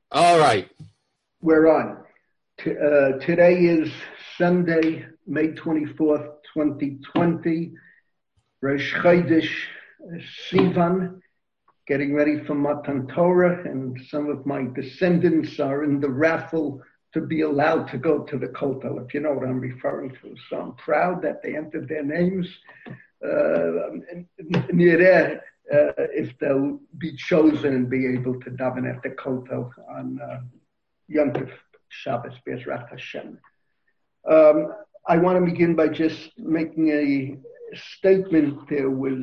All right. We're on. Today is Sunday, May 24th, 2020. Rosh Chodesh Sivan, getting ready for Matan Torah, and some of my descendants are in the raffle to be allowed to go to the Kotel, if you know what I'm referring to. So I'm proud that they entered their names. If they'll be chosen and be able to daven at the Kotel on Yom Tov Shabbos, Be'ezrat Hashem. I want to begin by just making a statement. There was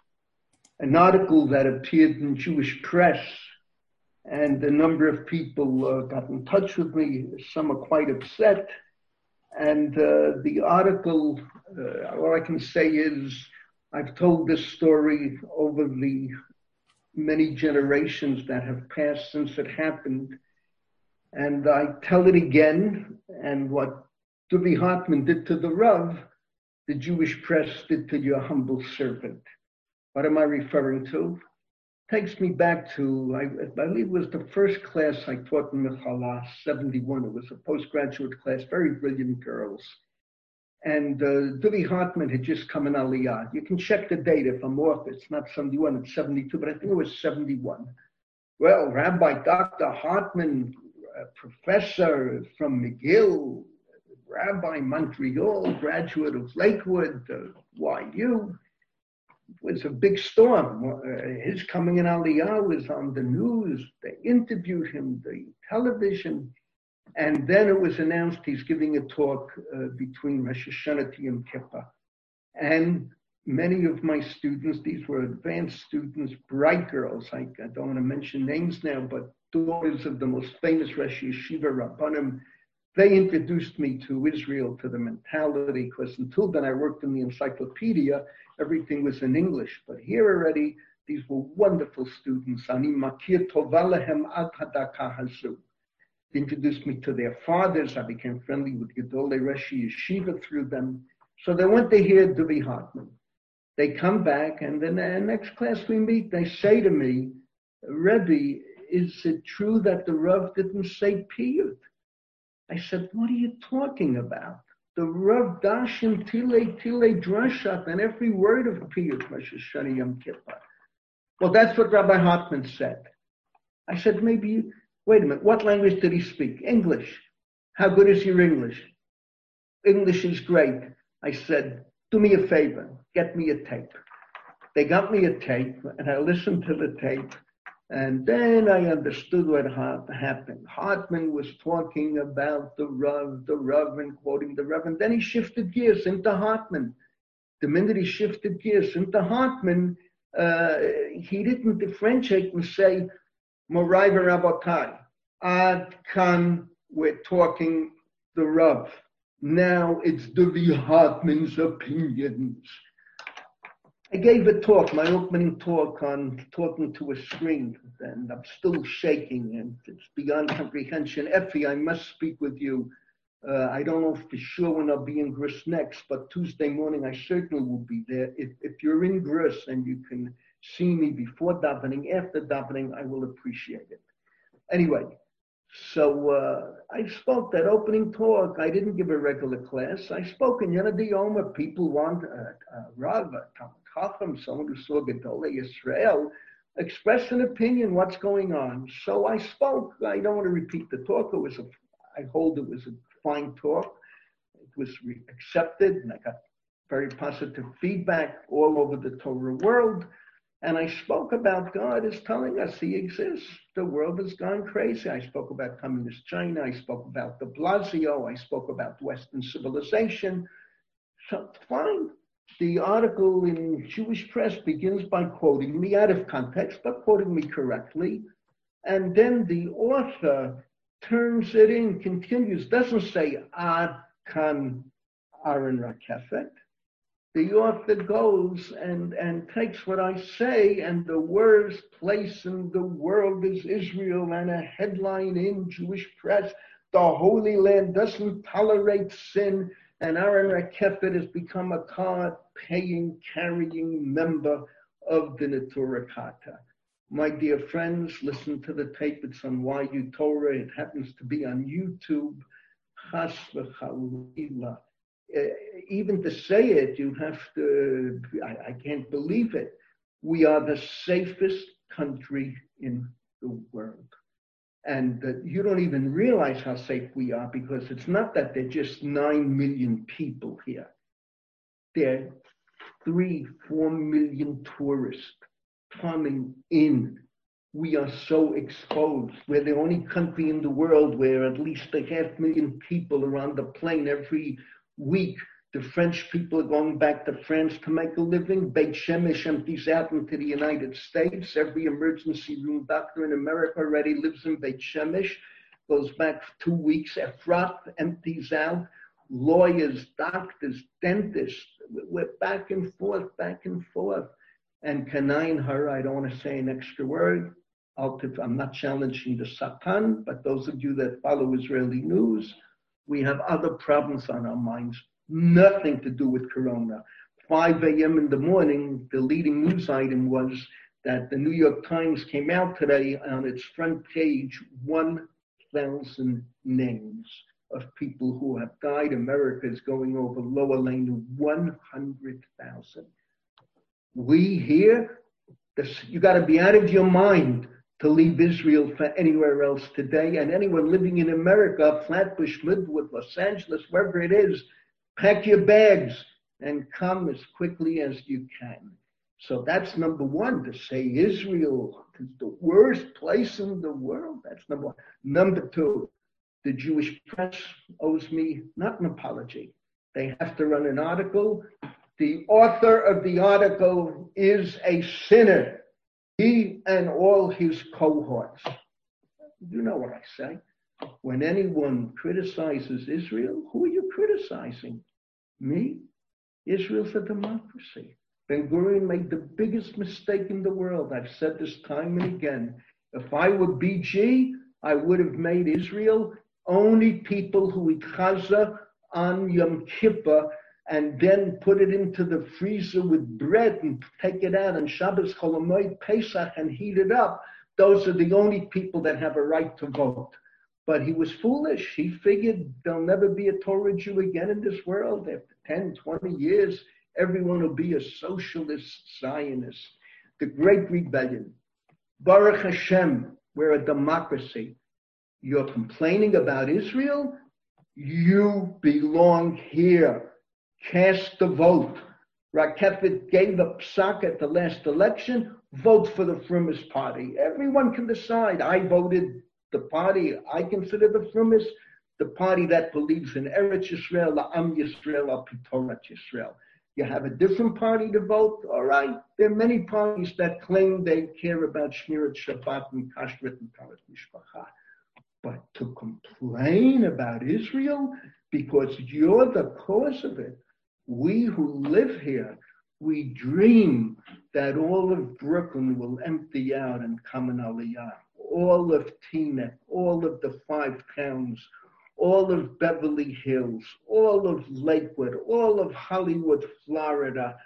an article that appeared in Jewish press, and a number of people got in touch with me. Some are quite upset. And the article, all I can say is, I've told this story over the many generations that have passed since it happened. And I tell it again, and what Duvi Hartman did to the Rav, the Jewish press did to your humble servant. What am I referring to? Takes me back to, I believe it was the first class I taught in Mechala, 71. It was a postgraduate class, very brilliant girls. And Duvi Hartman had just come in Aliyah. You can check the date if I'm off. It's not 71, it's 72, but I think it was 71. Well, Rabbi Dr. Hartman, professor from McGill, Rabbi Montreal, graduate of Lakewood, YU, was a big storm. His coming in Aliyah was on the news. They interviewed him, the television, and then it was announced he's giving a talk between Rosh Hashanah to Yom Kippur. And many of my students, these were advanced students, bright girls, I don't want to mention names now, but daughters of the most famous Rosh Yeshiva Rabbanim, they introduced me to Israel, to the mentality, because until then I worked in the encyclopedia, everything was in English. But here already, these were wonderful students. Ani makir tova lehem ad hadaka hazu. They introduced me to their fathers. I became friendly with Gedolei Rosh Yeshiva through them. So they went to hear Duvi Hartman. They come back, and then the next class we meet, they say to me, Rebbe, is it true that the Rav didn't say piyut? I said, what are you talking about? The Rav Dashim Tile Drashat, and every word of piyut, Rosh Hashanah Yom Kippur. Well, that's what Rabbi Hartman said. I said, wait a minute, what language did he speak? English. How good is your English? English is great. I said, do me a favor, get me a tape. They got me a tape, and I listened to the tape, and then I understood what happened. Hartman was talking about the Rav, and quoting the Rav, and then he shifted gears into Hartman. The minute he shifted gears into Hartman, he didn't differentiate and say, Morai v'Rabotai, Ad Kan, we're talking the Rav. Now it's Duvi Hartman's opinions. I gave a talk, my opening talk on talking to a screen, and I'm still shaking, and it's beyond comprehension. Effie, I must speak with you. I don't know for sure when I'll be in Gris next, but Tuesday morning I certainly will be there. If you're in Gris and you can see me before davening, after davening, I will appreciate it. Anyway, so I spoke that opening talk. I didn't give a regular class. I spoke in Yonah Omer. People want Rav, Chacham, someone who saw Gedolei Yisrael, express an opinion, what's going on. So I spoke. I don't want to repeat the talk. I hold it was a fine talk. It was accepted, and I got very positive feedback all over the Torah world. And I spoke about God is telling us he exists. The world has gone crazy. I spoke about communist China. I spoke about de Blasio. I spoke about Western civilization. So fine. The article in Jewish press begins by quoting me out of context, but quoting me correctly. And then the author turns it in, continues, doesn't say Ad Kan Aaron Rakefet. The author goes and takes what I say, and the worst place in the world is Israel, and a headline in Jewish press, the Holy Land doesn't tolerate sin, and Aaron Rakefet has become a card-paying, carrying member of the Neturah Kata. My dear friends, listen to the tape. It's on YU Torah. It happens to be on YouTube. Chas v'chalila. Even to say it, you have to, I can't believe it. We are the safest country in the world. And you don't even realize how safe we are, because it's not that there are just 9 million people here. There are 3-4 million tourists coming in. We are so exposed. We're the only country in the world where at least 500,000 people are on the plane every week. The French people are going back to France to make a living. Beit Shemesh empties out into the United States. Every emergency room doctor in America already lives in Beit Shemesh. Goes back 2 weeks. Efrat empties out. Lawyers, doctors, dentists. We're back and forth, back and forth. And Kanai her, I don't want to say an extra word. I'm not challenging the Satan, but those of you that follow Israeli news, we have other problems on our minds. Nothing to do with Corona. 5 a.m. in the morning, the leading news item was that the New York Times came out today on its front page, 1,000 names of people who have died. America is going over lower lane to 100,000. We here, you got to be out of your mind to leave Israel for anywhere else today. And anyone living in America, Flatbush, Midwood, Los Angeles, wherever it is, pack your bags and come as quickly as you can. So that's number one, to say Israel is the worst place in the world. That's number one. Number two, the Jewish press owes me not an apology. They have to run an article. The author of the article is a sinner. He and all his cohorts. You know what I say. When anyone criticizes Israel, who are you criticizing? Me? Israel's a democracy. Ben Gurion made the biggest mistake in the world. I've said this time and again. If I were BG, I would have made Israel only people who eat chaza on Yom Kippur and then put it into the freezer with bread and take it out on Shabbos Chol Hamoed Pesach and heat it up. Those are the only people that have a right to vote. But he was foolish. He figured there'll never be a Torah Jew again in this world. After 10, 20 years, everyone will be a socialist Zionist. The Great Rebellion. Baruch Hashem, we're a democracy. You're complaining about Israel? You belong here. Cast the vote. Rakefet gave a psak at the last election. Vote for the Frumis party. Everyone can decide. I voted the party I consider the Frumis, the party that believes in Eretz Yisrael, La'am Yisrael, Al Pitorat Yisrael. You have a different party to vote, all right. There are many parties that claim they care about Shmirat Shabbat and Kashrut and Taras Mishpacha. But to complain about Israel because you're the cause of it, we who live here, we dream that all of Brooklyn will empty out and come in Aliyah. All of Teaneck, all of the 5 towns, all of Beverly Hills, all of Lakewood, all of Hollywood, Florida.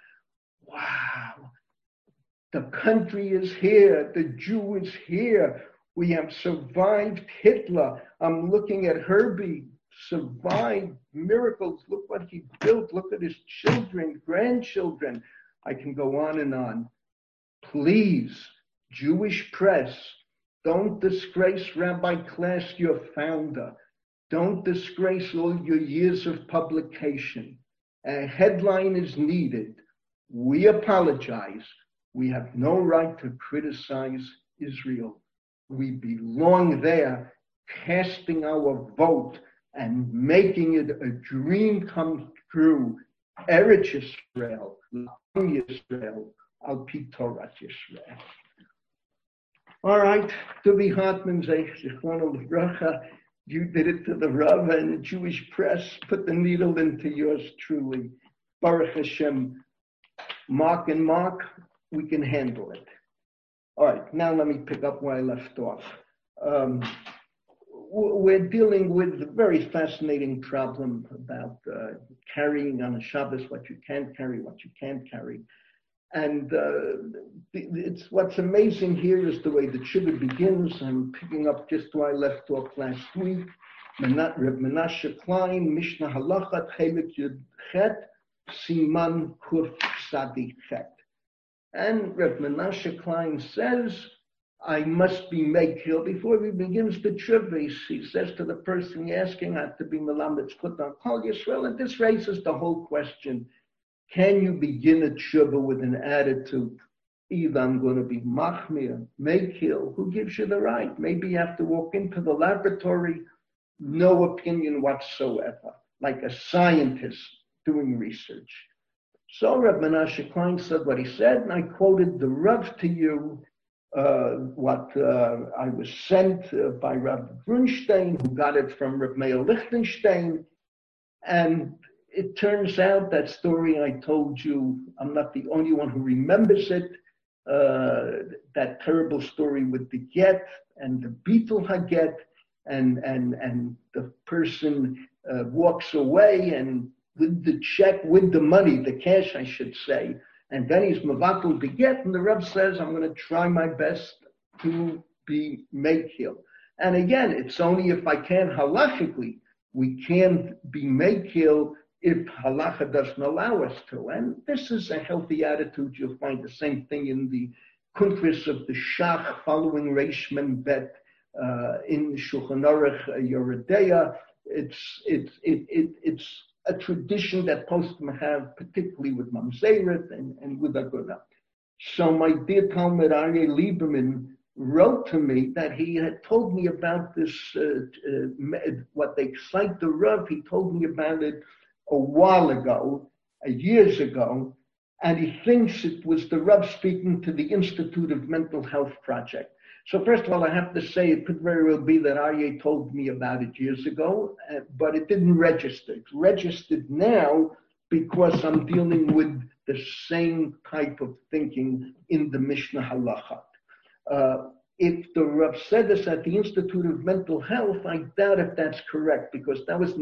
Wow. The country is here. The Jew is here. We have survived Hitler. I'm looking at Herbie. Survived miracles. Look what he built. Look at his children, grandchildren. I can go on and on. Please, Jewish press, don't disgrace Rabbi Klass, your founder. Don't disgrace all your years of publication. A headline is needed. We apologize. We have no right to criticize Israel. We belong there, casting our vote and making it a dream come true. Eretz Yisrael, L'am Yisrael, Al Pi Torat Yisrael. All right, Tuvi Hartman, Zichrono Livracha, you did it to the Rav, and the Jewish press put the needle into yours truly. Baruch Hashem, Mark and Mark, we can handle it. All right, now let me pick up where I left off. We're dealing with a very fascinating problem about carrying on a Shabbos, what you can carry, what you can't carry. And it's what's amazing here is the way the tshuva begins. I'm picking up just where I left off last week. Reb Menashe Klein, Mishnah Halachat, Chelik Yud Chet, Siman Kuf Sadi Chet. And Reb Menashe Klein says, I must be Mekil. Before he begins the tshuva, he says to the person asking, I have to be Melamed Zchut on Kol Yisrael. And this raises the whole question. Can you begin a tshuva with an attitude, either I'm going to be machmir, mekil, who gives you the right? Maybe you have to walk into the laboratory, no opinion whatsoever, like a scientist doing research. So Reb Menashe Klein said what he said, and I quoted the Rav to you, what I was sent by Rav Grunstein, who got it from Rav Meir Lichtenstein, and it turns out that story I told you, I'm not the only one who remembers it, that terrible story with the get and the beetle haget, and the person walks away and with the check, with the money, the cash I should say, and then he's mavatul the get, and the Rebbe says, I'm going to try my best to be mekil. And again, it's only if I can halachically, we can't be mekil if halacha doesn't allow us to. And this is a healthy attitude. You'll find the same thing in the kuntris of the Shach following Reish Mem Bet in Shulchan Aruch Yoredeya. It's a tradition that poskim have, particularly with Mamzeret and with Agudah. So my dear Talmud Aryeh Lieberman wrote to me that he had told me about this, what they cite the Rav, he told me about it a while ago, years ago, and he thinks it was the Rav speaking to the Institute of Mental Health Project. So first of all, I have to say it could very well be that Aryeh told me about it years ago, but it didn't register. It's registered now because I'm dealing with the same type of thinking in the Mishnah Halachat. If the Rav said this at the Institute of Mental Health, I doubt if that's correct because that was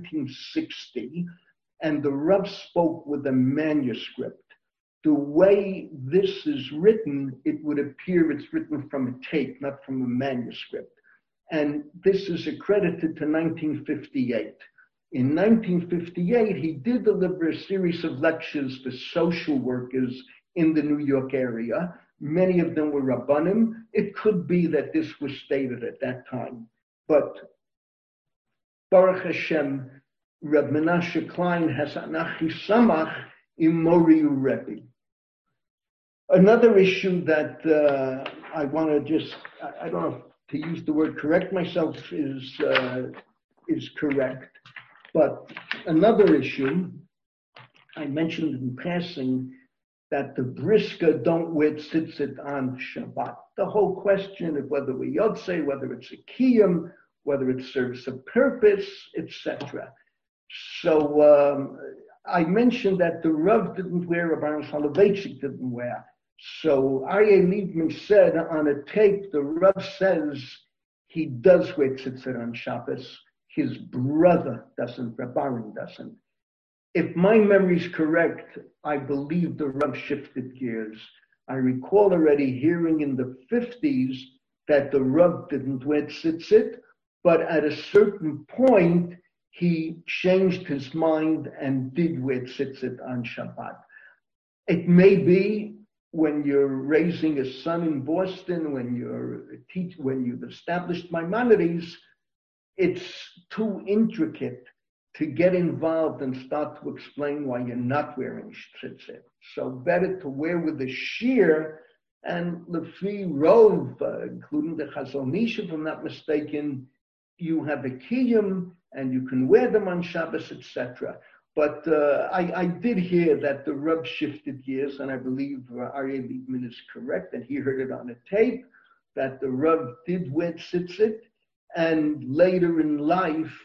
1960 and the Rav spoke with a manuscript. The way this is written, it would appear it's written from a tape, not from a manuscript. And this is accredited to 1958. In 1958, he did deliver a series of lectures to social workers in the New York area. Many of them were Rabbanim. It could be that this was stated at that time. But Baruch Hashem, Reb Menashe Klein has anachi samach im Moriu Rebbe. Another issue that I want to just, I don't know if to use the word correct myself is correct, but another issue, I mentioned in passing that the Briska don't wear tzitzit on Shabbat. The whole question of whether we yotzei, whether it's a kiyum, whether it serves a purpose, etc. So I mentioned that the Rav didn't wear, Rabbi Soloveitchik didn't wear. So Aryeh Liebman said on a tape, the Rav says he does wear tzitzit on Shabbos. His brother doesn't, Rabbarim doesn't. If my memory is correct, I believe the Rav shifted gears. I recall already hearing in the 50s that the Rav didn't wear tzitzit, but at a certain point, he changed his mind and did wear tzitzit on Shabbat. It may be when you're raising a son in Boston, when you've established Maimonides, it's too intricate to get involved and start to explain why you're not wearing tzitzit. So better to wear with a shear, and Lefi Rov, including the Chazon Ish, if I'm not mistaken, you have a kiyum and you can wear them on Shabbos, etc. But I did hear that the Rav shifted gears, and I believe Aryeh Liebman is correct, and he heard it on a tape, that the Rav did wear tzitzit, and later in life,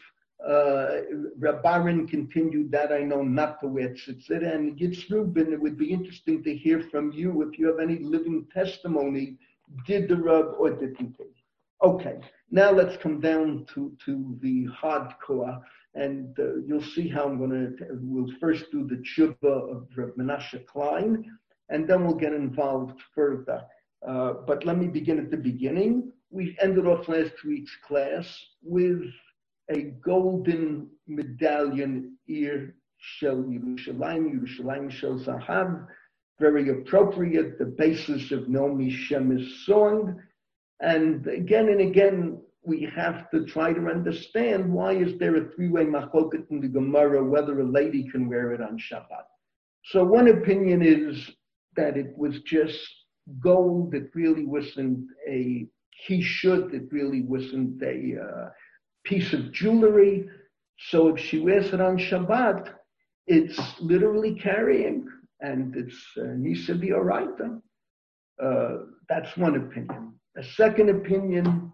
Rabbarim continued that, I know, not to wear tzitzit. And Yitz Rubin, it would be interesting to hear from you if you have any living testimony, did the Rav or didn't he? Okay, now let's come down to the hardcore. And you'll see how we'll first do the tshuva of Reb Menashe Klein, and then we'll get involved further. But let me begin at the beginning. We ended off last week's class with a golden medallion ear shel Yerushalayim shel Zahav, very appropriate, the basis of Naomi Shemesh song. And again, we have to try to understand why is there a three-way machloket in the Gemara whether a lady can wear it on Shabbat. So one opinion is that it was just gold. It really wasn't a kishut. It really wasn't a piece of jewelry. So if she wears it on Shabbat, it's literally carrying, and it's Nisa B'Oraita. That's one opinion. A second opinion,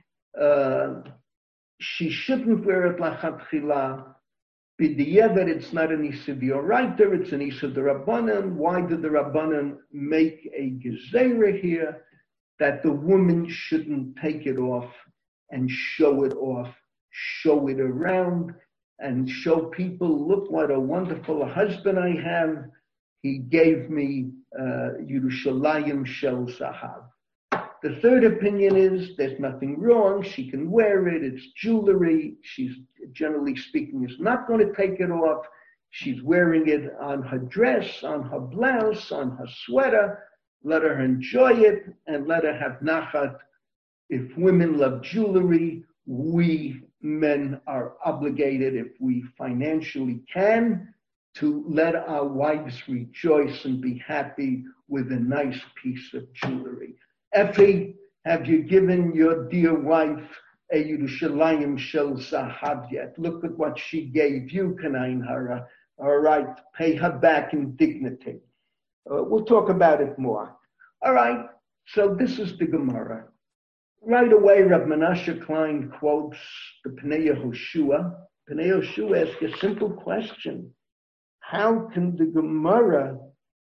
she shouldn't wear it lachatchila. B'diavad, it's not an Nisa B'Oraita, it's an Nisa D'Rabbanan. Why did the Rabbanan make a gezerah here that the woman shouldn't take it off and show it off, show it around, and show people, look what a wonderful husband I have. He gave me Yerushalayim shel Zahav. The third opinion is there's nothing wrong. She can wear it. It's jewelry. She's, generally speaking, is not going to take it off. She's wearing it on her dress, on her blouse, on her sweater. Let her enjoy it and let her have nachat. If women love jewelry, we men are obligated, if we financially can, to let our wives rejoice and be happy with a nice piece of jewelry. Effie, have you given your dear wife a Yerushalayim shel Zahav yet? Look at what she gave you, Kanain Hara. All right, pay her back in dignity. We'll talk about it more. All right, so this is the Gemara. Right away, Rav Menashe Klein quotes the Pnei Yehoshua. Pnei Yehoshua asks a simple question. How can the Gemara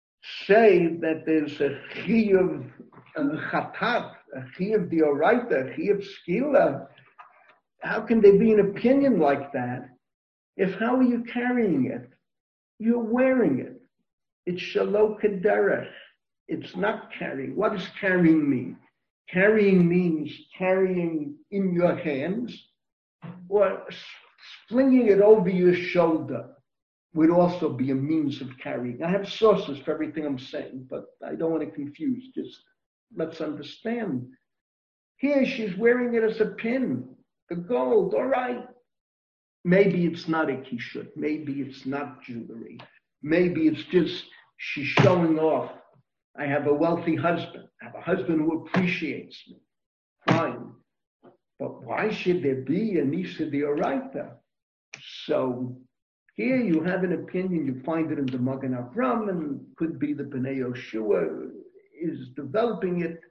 say that there's a chiyuv chatat, a chiyuv d'oraita, a chiyuv skila? How can there be an opinion like that? If how are you carrying it? You're wearing it. It's shalo kederech. It's not carrying. What does carrying mean? Carrying means carrying in your hands, or flinging it over your shoulder would also be a means of carrying. I have sources for everything I'm saying, but I don't want to confuse. Just let's understand. Here she's wearing it as a pin, the gold, all right. Maybe it's not a kishut. Maybe it's not jewelry. Maybe it's just she's showing off. I have a wealthy husband. I have a husband who appreciates me. Fine. But why should there be a Nisa D'Oraita? So here you have an opinion. You find it in the Magen Avram, and could be the Pnei Yehoshua is developing it.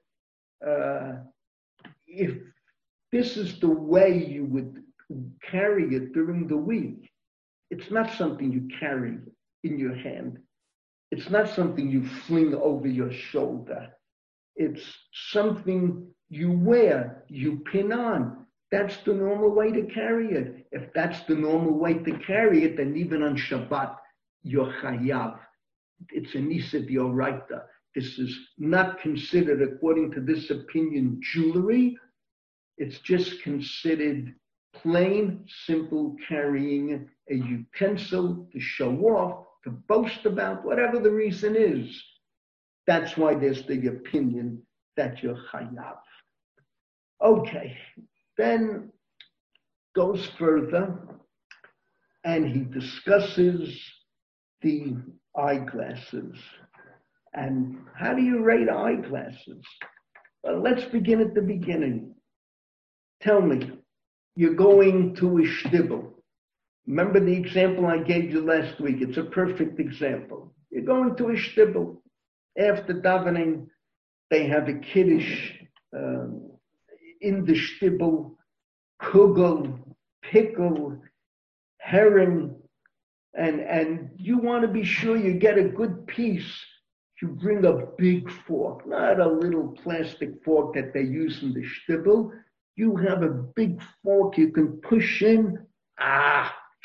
If this is the way you would carry it during the week, it's not something you carry in your hand. It's not something you fling over your shoulder. It's something you wear, you pin on. That's the normal way to carry it. If that's the normal way to carry it, then even on Shabbat, you're chayav. It's a Nisa D'Oraita. This is not considered, according to this opinion, jewelry. It's just considered plain, simple carrying a utensil to show off, to boast about, whatever the reason is. That's why there's the opinion that you're chayav. Okay, then goes further and he discusses the eyeglasses. And how do you rate eyeglasses? Well, let's begin at the beginning. Tell me, you're going to a shtibel. Remember the example I gave you last week? It's a perfect example. You're going to a shtibel. After davening, they have a kiddush in the shtibel, kugel, pickle, herring, and you want to be sure you get a good piece. You bring a big fork, not a little plastic fork that they use in the shtibel. You have a big fork you can push in.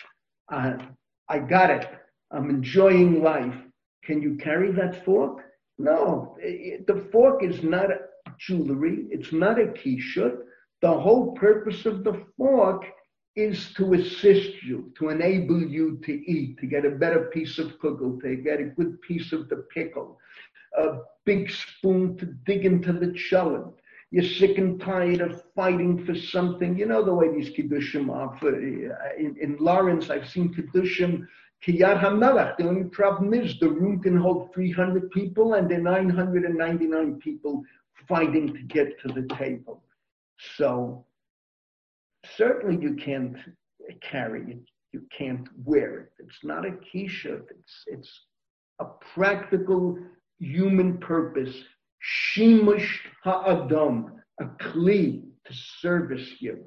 I got it. I'm enjoying life. Can you carry that fork? No, the fork is not jewelry. It's not a kishut. The whole purpose of the fork is to assist you, to enable you to eat, to get a better piece of kugel, to get a good piece of the pickle, a big spoon to dig into the cholent. You're sick and tired of fighting for something. You know the way these kiddushim are. In Lawrence, I've seen kiddushim kiyad hamelach. The only problem is the room can hold 300 people, and there are 999 people fighting to get to the table. So certainly you can't carry it. You can't wear it. It's not a kishut. It's a practical human purpose. Shimush ha'adam, a kli to service you.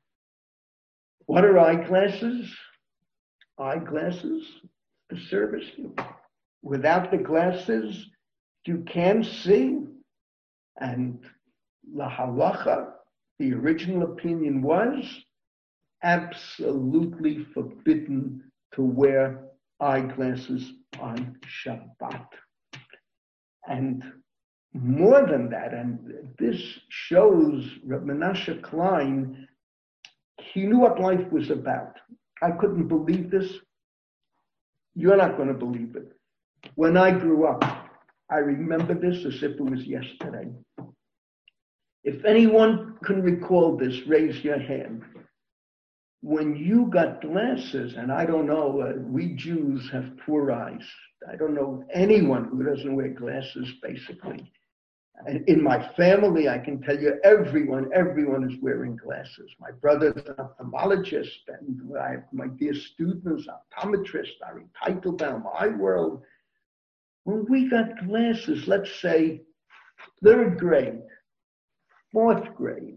What are eyeglasses? Eyeglasses to service you. Without the glasses, you can't see. And la halacha, the original opinion was absolutely forbidden to wear eyeglasses on Shabbat. And more than that, and this shows Reb Menashe Klein, he knew what life was about. I couldn't believe this. You're not going to believe it. When I grew up, I remember this as if it was yesterday. If anyone can recall this, raise your hand. When you got glasses, and I don't know, we Jews have poor eyes. I don't know anyone who doesn't wear glasses, basically. And in my family, I can tell you everyone is wearing glasses. My brother's an ophthalmologist, and I have my dear students, optometrists, Ari Teitelbaum, iWorld. When we got glasses, let's say 3rd grade, 4th grade,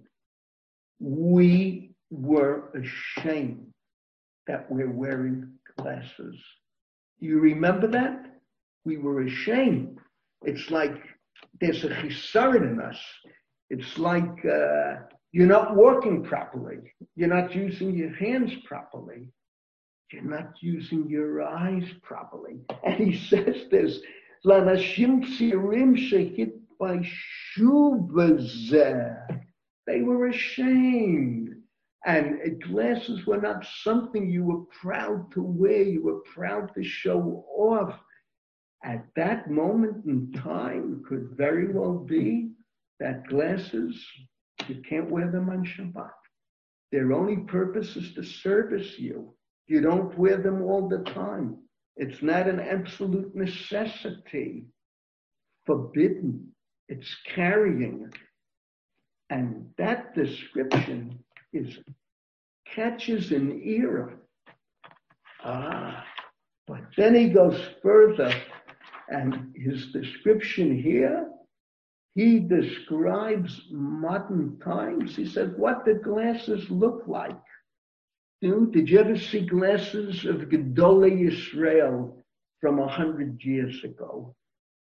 we were ashamed that we're wearing glasses. Do you remember that? We were ashamed. It's like there's a chisaron in us. It's like you're not walking properly. You're not using your hands properly. You're not using your eyes properly. And he says this, Lanashim tzirim shehit baishu b'zeh. They were ashamed. And glasses were not something you were proud to wear. You were proud to show off. At that moment in time, it could very well be that glasses, you can't wear them on Shabbat. Their only purpose is to service you. You don't wear them all the time. It's not an absolute necessity. Forbidden. It's carrying. And that description catches an ear. But then he goes further, and his description here, he describes modern times. He said, what did glasses look like? Did you ever see glasses of Gedolei Yisrael from 100 years ago?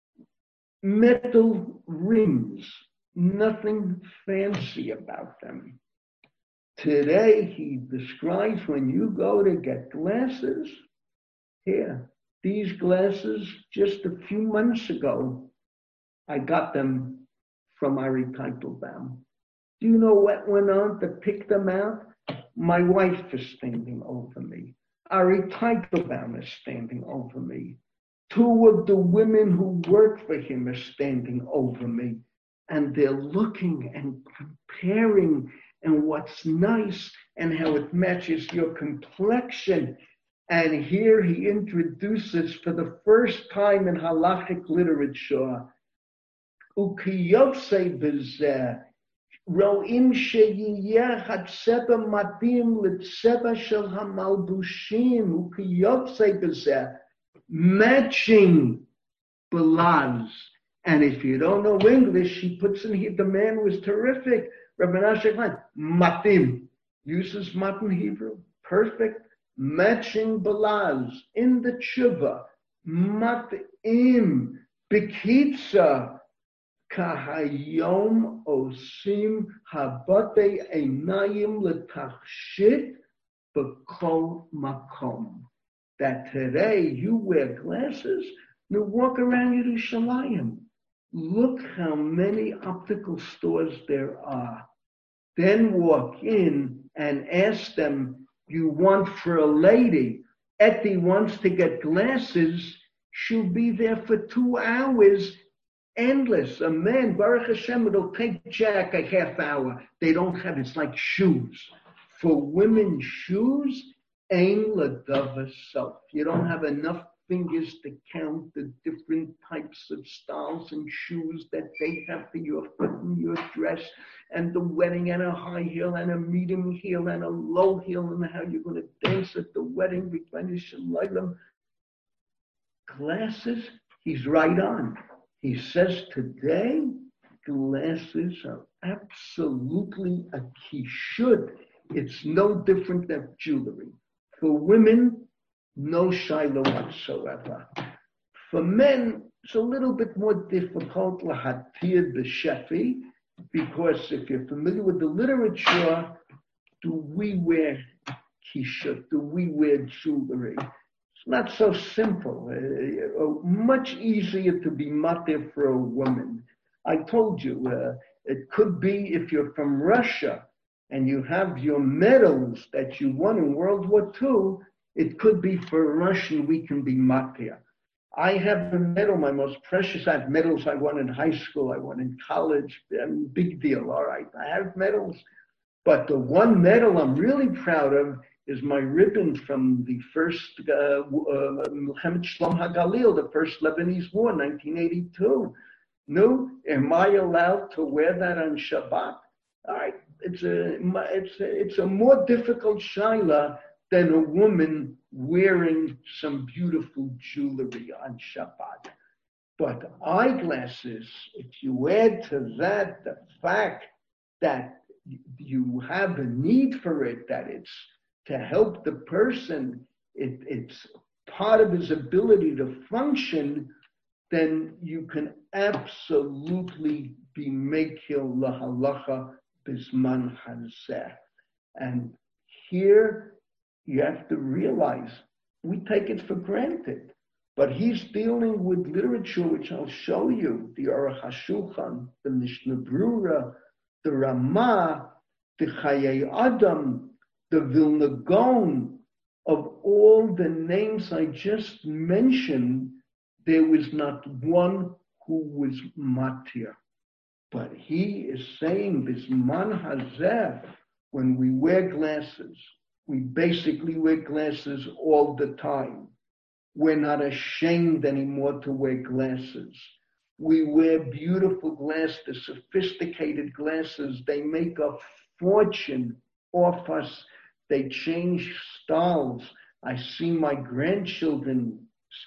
Metal rims, nothing fancy about them. Today, he describes when you go to get glasses, here, these glasses, just a few months ago, I got them from Ari Teitelbaum. Do you know what went on to pick them out? My wife is standing over me. Ari Teitelbaum is standing over me. 2 of the women who work for him are standing over me. And they're looking and comparing and what's nice and how it matches your complexion. And here he introduces for the first time in halachic literature, ukiyotse b'zeh, ro'im sheyiyeh hatzeba matim l'tzeba shel hamalbushim, ukiyotse b'zeh, matching belaz. And if you don't know English, he puts in here, the man was terrific. Reb Menashe Klein, matim, uses matim Hebrew, perfect. Matching belaz in the tshuva, matim, bekitza, kahayom osim habate einayim letachshit b'kol makom. That today you wear glasses, you walk around Yerushalayim. look how many optical stores there are. Then walk in and ask them, you want for a lady? Etty wants to get glasses. She'll be there for 2 hours. Endless. A man, Baruch Hashem, it'll take Jack a half hour. They don't have, it's like shoes. For women, shoes, ain ladava self. You don't have enough fingers to count the different types of styles and shoes that they have for your foot and your dress, and the wedding, and a high heel and a medium heel and a low heel, and how you're going to dance at the wedding. Glasses, he's right on. He says today, glasses are absolutely a kishud. It's no different than jewelry. For women, no shiloh whatsoever. For men, it's a little bit more difficult, lahatir b'shefi, because if you're familiar with the literature, do we wear kishut? Do we wear jewelry? It's not so simple. Much easier to be matir for a woman. I told you, it could be if you're from Russia and you have your medals that you won in World War II, it could be for a Russian, we can be matir. I have a medal, my most precious. I have medals I won in high school, I won in college. Big deal, all right. I have medals. But the one medal I'm really proud of is my ribbon from the first Milchemet Shlom HaGalil, the first Lebanese war, 1982. No, am I allowed to wear that on Shabbat? All right, it's a more difficult shaila than a woman wearing some beautiful jewelry on Shabbat. But eyeglasses, if you add to that the fact that you have a need for it, that it's to help the person, it's part of his ability to function, then you can absolutely be mekil lahalacha bisman hazeh. And here you have to realize we take it for granted, but he's dealing with literature which I'll show you: the Aruch HaShulchan, the Mishnah Brura, the Ramah, the Chayei Adam, the Vilna Gaon. Of all the names I just mentioned, there was not one who was matir. But he is saying this man hazeh, when we wear glasses, we basically wear glasses all the time. We're not ashamed anymore to wear glasses. We wear beautiful glasses, sophisticated glasses. They make a fortune off us. They change styles. I see my grandsons,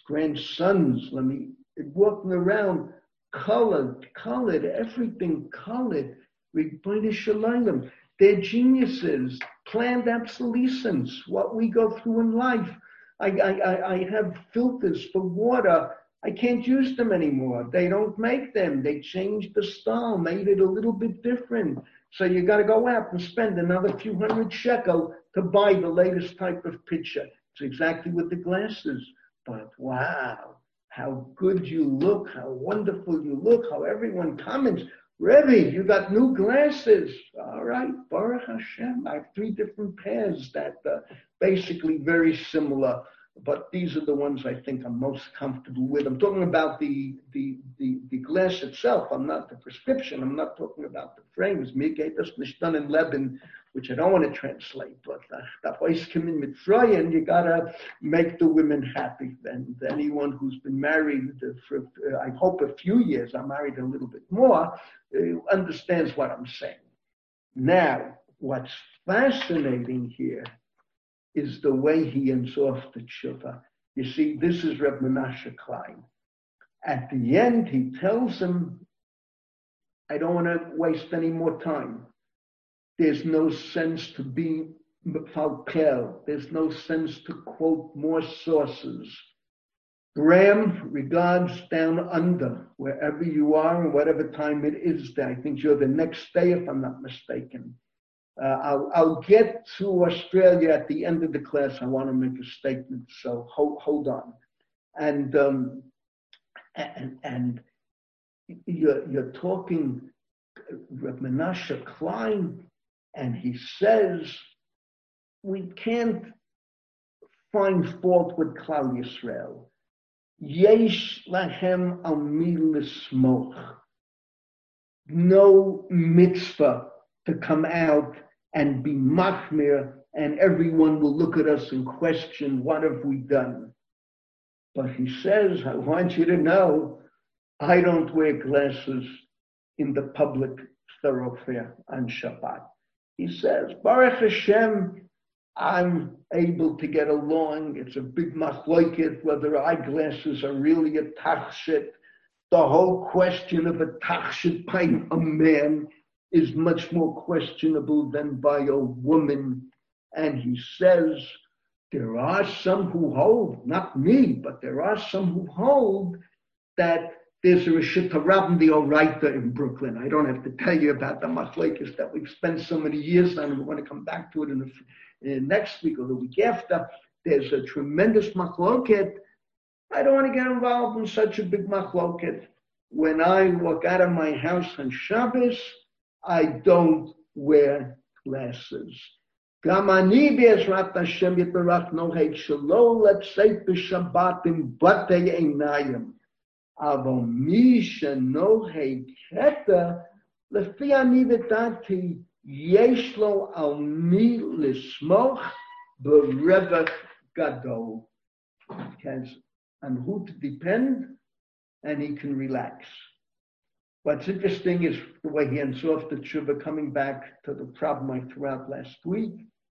walking around colored, everything colored. They're geniuses, planned obsolescence, what we go through in life. I have filters for water. I can't use them anymore. They don't make them. They changed the style, made it a little bit different. So you got to go out and spend another few hundred shekel to buy the latest type of picture. It's exactly with the glasses. But wow, how good you look, how wonderful you look, how everyone comments. Rebbe, you got new glasses. All right, Baruch Hashem. I have 3 different pairs that basically very similar, but these are the ones I think I'm most comfortable with. I'm talking about the glass itself. I'm not the prescription. I'm not talking about the frames. Mir geht das nicht done in Lebanon, which I don't want to translate, but and you gotta make the women happy. And anyone who's been married for, I hope, a few years, I'm married a little bit more, understands what I'm saying. Now, what's fascinating here is the way he ends off the tshuva. You see, this is Reb Menashe Klein. At the end, he tells him, I don't want to waste any more time. There's no sense to be mefalkel. There's no sense to quote more sources. Graham, regards down under, wherever you are and whatever time it is there. I think you're the next day, if I'm not mistaken. I'll get to Australia at the end of the class. I want to make a statement, so hold on. And you're talking Reb Menashe Klein, and he says we can't find fault with Klal Yisrael. Yesh lahem al mi l'smoch. No mitzvah to come out and be machmir, and everyone will look at us and question, what have we done? But he says, I want you to know, I don't wear glasses in the public thoroughfare on Shabbat. He says, Baruch Hashem, I'm able to get along. It's a big machloket whether eyeglasses are really a tachshit. The whole question of a tachshit by a man is much more questionable than by a woman. And he says, there are some who hold, not me, but there are some who hold that there's a Rishut Rabban the Oraita in Brooklyn. I don't have to tell you about the machlokes that we've spent so many years on, and we want to come back to it in next week or the week after. There's a tremendous machloket. I don't want to get involved in such a big machloket. When I walk out of my house on Shabbos, I don't wear glasses. Gamani be'ezrat Hashem yitbarach noheg shelo letzeit b'Shabbatim batei einayim. Avo mi shenoheg keta lefi ani v'dati yesh lo al mi l'smoch b'revach gadol. He has on who to depend, and he can relax. What's interesting is the way he ends off the tshuva, coming back to the problem I threw out last week.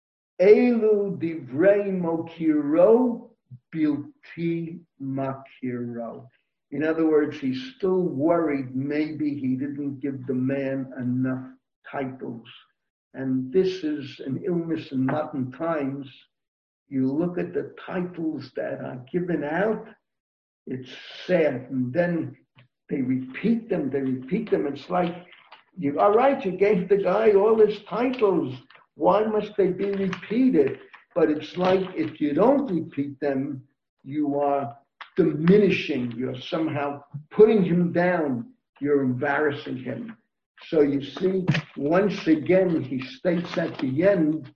Elu divrei mokiro bilti makiro. In other words, he's still worried maybe he didn't give the man enough titles. And this is an illness in modern times. You look at the titles that are given out, it's sad. And then they repeat them. It's like, all right, you gave the guy all his titles. Why must they be repeated? But it's like if you don't repeat them, you are diminishing. You're somehow putting him down. You're embarrassing him. So you see, once again, he states at the end,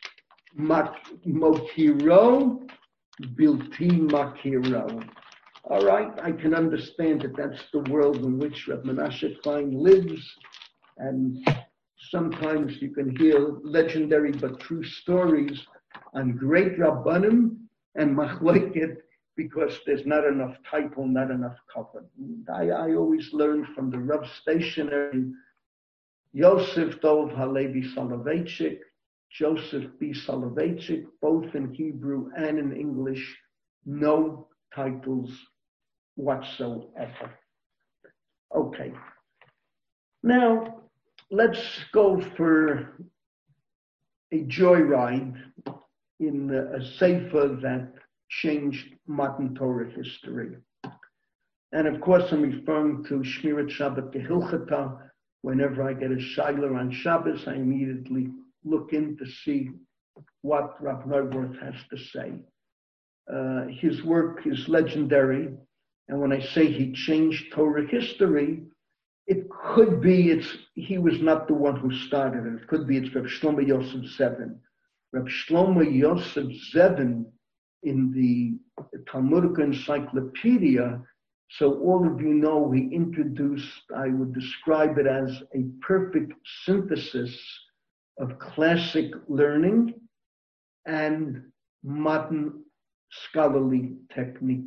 Mokiro, Bilti Makiro. All right, I can understand that that's the world in which Reb Menashe Klein lives, and sometimes you can hear legendary but true stories on great Rabbanim and Machloket because there's not enough title, not enough cover. I always learn from the Rav stationary, Yosef Dov Halevi Soloveitchik, Joseph B. Soloveitchik, both in Hebrew and in English, no titles whatsoever. Okay. Now, let's go for a joyride in a sefer that changed modern Torah history. And of course, I'm referring to Shmirat Shabbat Kehilchata. Whenever I get a shayla on Shabbos, I immediately look in to see what Rav Neuwirth has to say. His work is legendary. And when I say he changed Torah history, it could be he was not the one who started it. It could be it's Reb Shlomo Yosef Zevin. Reb Shlomo Yosef Zevin in the Talmudic Encyclopedia, so all of you know, he introduced, I would describe it as a perfect synthesis of classic learning and modern scholarly technique.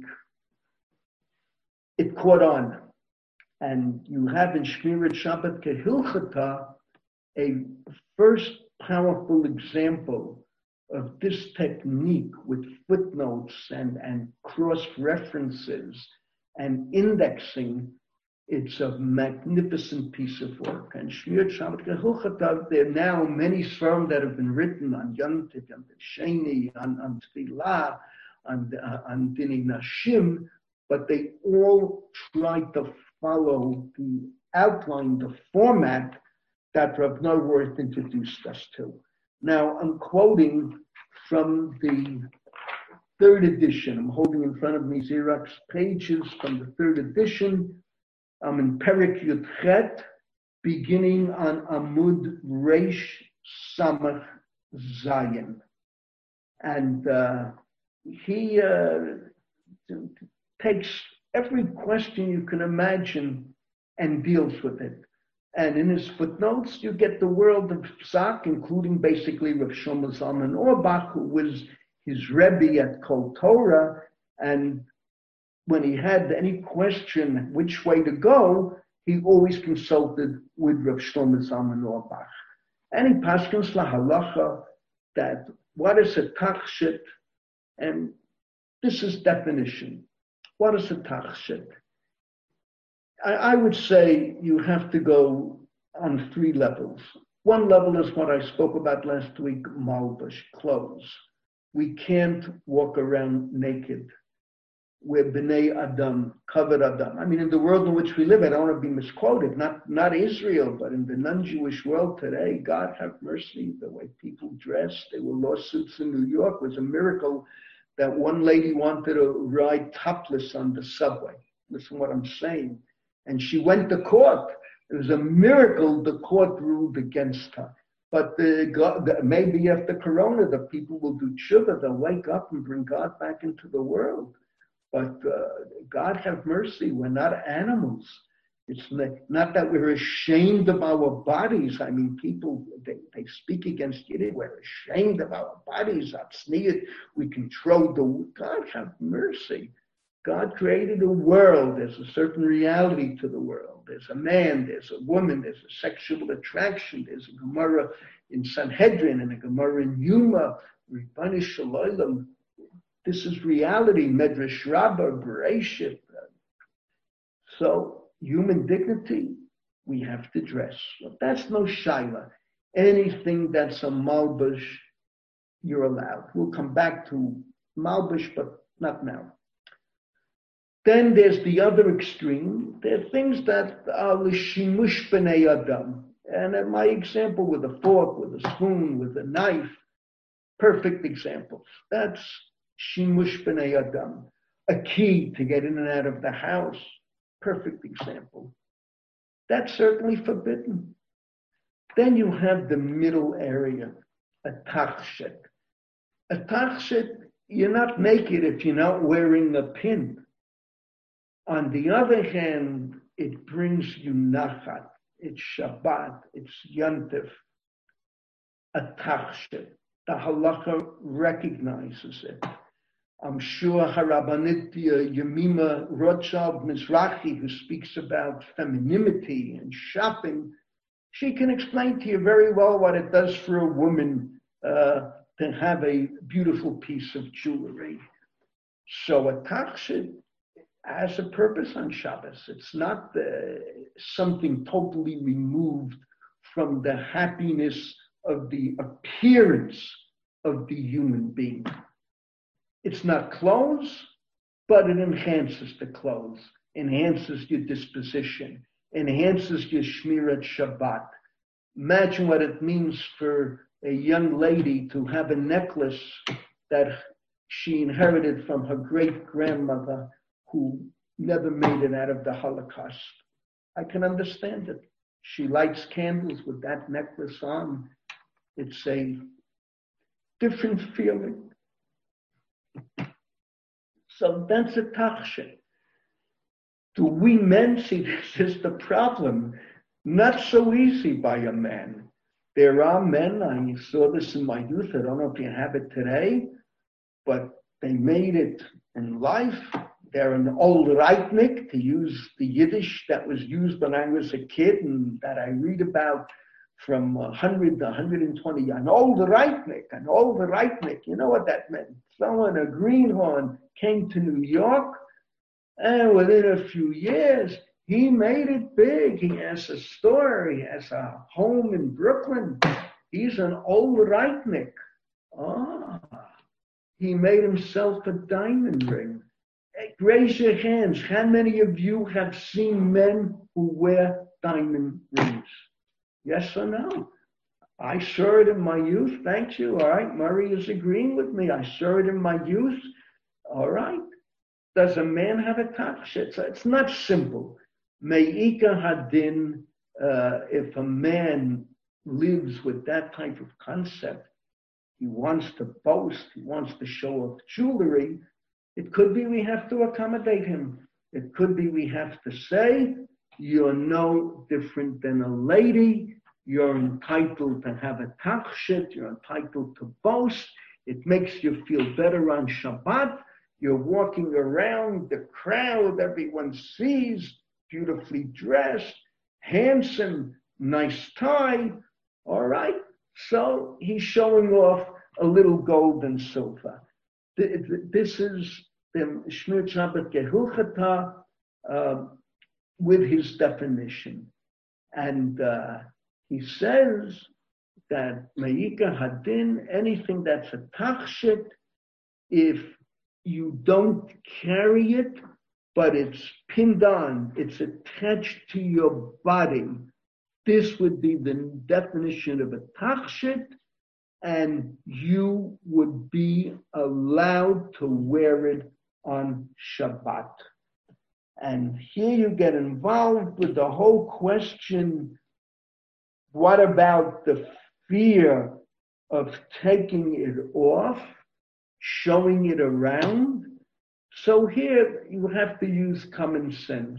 It caught on. And you have in Shmirat Shabbat Kehilchata a first powerful example of this technique with footnotes and cross-references and indexing. It's a magnificent piece of work. And Shmirat Shabbat Kehilchata, there are now many sfarim that have been written on Yom Tov, Sheni, on Tfilah, on Dini Nashim, but they all try to follow the outline, the format that Rav Neuwirth introduced us to. Now, I'm quoting from the third edition. I'm holding in front of me Xerox pages from the third edition. I'm in Perek Yudchet, beginning on Amud Reish Samach Zayin. And he takes every question you can imagine and deals with it. And in his footnotes, you get the world of Psak, including basically Rav Shlomo Zalman Auerbach, who was his Rebbe at Kol Torah. And when he had any question which way to go, he always consulted with Rav Shlomo Zalman Auerbach. And he paskins lahalacha that what is a tachshit, and this is definition. What is a tachshit? I would say you have to go on 3 levels. One level is what I spoke about last week, malbush, clothes. We can't walk around naked. We're b'nei Adam, covered Adam. I mean, in the world in which we live, I don't want to be misquoted, not Israel, but in the non-Jewish world today, God have mercy, the way people dress. There were lawsuits in New York. It was a miracle that one lady wanted to ride topless on the subway. Listen to what I'm saying. And she went to court. It was a miracle the court ruled against her. But maybe after Corona, the people will do tshuva. They'll wake up and bring God back into the world. But God have mercy. We're not animals. It's not that we're ashamed of our bodies. I mean, people, they speak against Yiddish. We're ashamed of our bodies. We control God have mercy. God created a world. There's a certain reality to the world. There's a man, there's a woman, there's a sexual attraction. There's a Gemara in Sanhedrin and a Gemara in Yuma. Ribbani Shalom. This is reality. Medrash Rabbah, Bereshit. So, human dignity, we have to dress. But that's no shaila. Anything that's a malbush, you're allowed. We'll come back to malbush, but not now. Then there's the other extreme. There are things that are l'shimush b'nei adam. And my example with a fork, with a spoon, with a knife, perfect examples. That's shimush b'nei adam. A key to get in and out of the house, perfect example. That's certainly forbidden. Then you have the middle area, a tachshet. A tachshet, you're not naked if you're not wearing a pin. On the other hand, it brings you nachat. It's Shabbat. It's Yontif. A tachshet. The halacha recognizes it. I'm sure Harabanit Yemima Rothschild Mizrahi, who speaks about femininity and shopping, she can explain to you very well what it does for a woman to have a beautiful piece of jewelry. So a tachshet has a purpose on Shabbos. It's not something totally removed from the happiness of the appearance of the human being. It's not clothes, but it enhances the clothes, enhances your disposition, enhances your shmirat Shabbat. Imagine what it means for a young lady to have a necklace that she inherited from her great-grandmother who never made it out of the Holocaust. I can understand it. She lights candles with that necklace on. It's a different feeling. So that's a tachshet. Do we men see this is the problem? Not so easy by a man. There are men, I saw this in my youth, I don't know if you have it today, but they made it in life. They're an old Reitnik, to use the Yiddish that was used when I was a kid and that I read about from 100 to 120. An old Reitnik. You know what that meant? Someone, a greenhorn, came to New York, and within a few years, he made it big. He has a store. He has a home in Brooklyn. He's an old Reitnik. He made himself a diamond ring. Raise your hands. How many of you have seen men who wear diamond rings? Yes or no? I saw it in my youth. Thank you. All right. Murray is agreeing with me. I saw it in my youth. All right. Does a man have a tachshet? It's not simple. Me'ika hadin, if a man lives with that type of concept, he wants to boast, he wants to show off jewelry, it could be we have to accommodate him. It could be we have to say, you're no different than a lady, you're entitled to have a tachshit, you're entitled to boast, it makes you feel better on Shabbat, you're walking around, the crowd, everyone sees, beautifully dressed, handsome, nice tie, all right? So he's showing off a little gold and silver. This is the Shmir Shabbat Gehilchata with his definition. And he says that Me'ika Hadin, anything that's a tachshit, if you don't carry it, but it's pinned on, it's attached to your body, this would be the definition of a tachshit, and you would be allowed to wear it on Shabbat. And here you get involved with the whole question, what about the fear of taking it off, showing it around? So here you have to use common sense.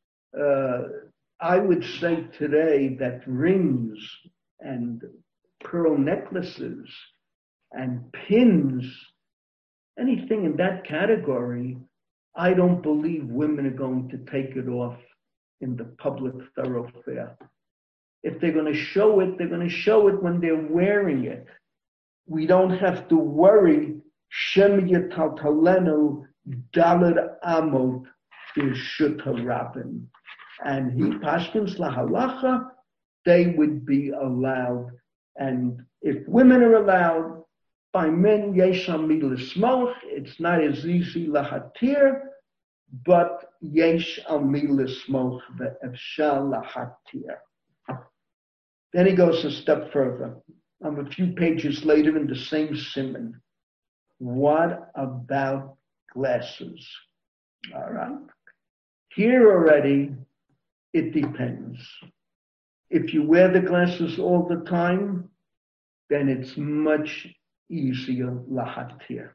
I would say today that rings and pearl necklaces and pins, anything in that category, I don't believe women are going to take it off in the public thoroughfare. If they're going to show it, they're going to show it when they're wearing it. We don't have to worry, Shem Yataltalenu Dalad Amot B'Shut HaRabim. And he, Pashkins Lahalacha, they would be allowed. And if women are allowed, by men, Yesh Amid L'Smoch, it's not as easy Lahatir, but Yesh Amid L'Smoch Ve'efshar Lahatir. Then he goes a step further. A few pages later in the same simon. What about glasses? All right. Here already, it depends. If you wear the glasses all the time, then it's much easier lahatir.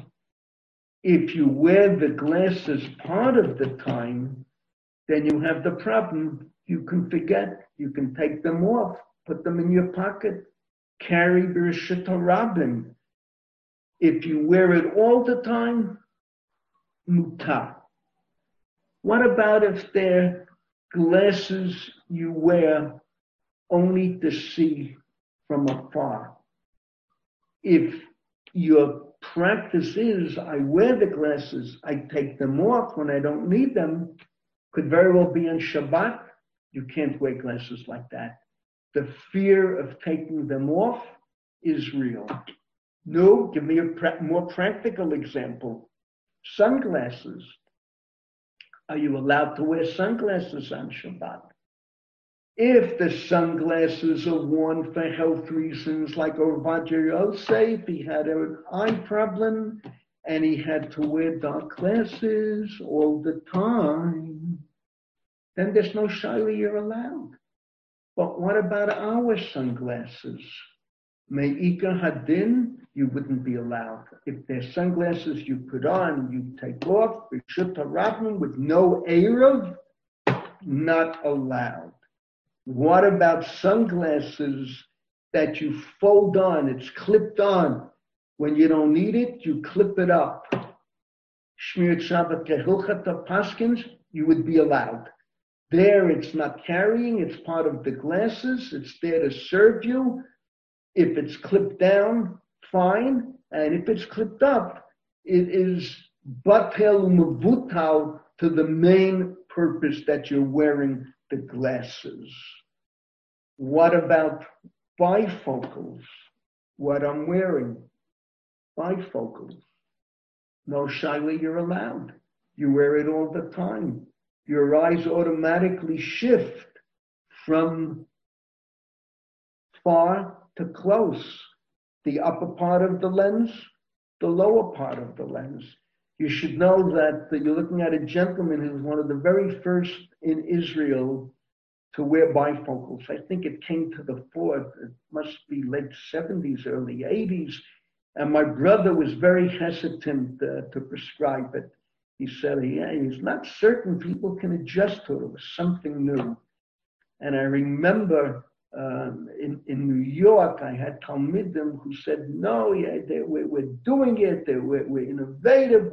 If you wear the glasses part of the time, then you have the problem. You can forget. You can take them off, put them in your pocket, carry B'Reshut HaRabim. If you wear it all the time, mutar. What about if they're glasses you wear only to see from afar? If your practice is, I wear the glasses, I take them off when I don't need them, could very well be on Shabbat, you can't wear glasses like that. The fear of taking them off is real. No, give me a more practical example. Sunglasses. Are you allowed to wear sunglasses on Shabbat? If the sunglasses are worn for health reasons, like Ovadia Yosef, he had an eye problem and he had to wear dark glasses all the time, then there's no shaila you're allowed. But what about our sunglasses? Me'ika Hadin, you wouldn't be allowed. If there's sunglasses you put on, you take off, B'Shut HaRabim with no Erev, not allowed. What about sunglasses that you fold on? It's clipped on. When you don't need it, you clip it up. Shmir Shabbat Gehilchata Paskins, you would be allowed. There, it's not carrying, it's part of the glasses, it's there to serve you. If it's clipped down, fine. And if it's clipped up, it is batel u'mevutal to the main purpose that you're wearing the glasses. What about bifocals? What I'm wearing? Bifocals. No shaila, you're allowed. You wear it all the time. Your eyes automatically shift from far to close. The upper part of the lens, the lower part of the lens. You should know that you're looking at a gentleman who was one of the very first in Israel to wear bifocals. I think it came to the fore. It must be late 70s, early 80s. And my brother was very hesitant to prescribe it. He said, he's not certain people can adjust to it. It was something new. And I remember in New York, I had Talmidim who said, no, we're doing it. We're innovative.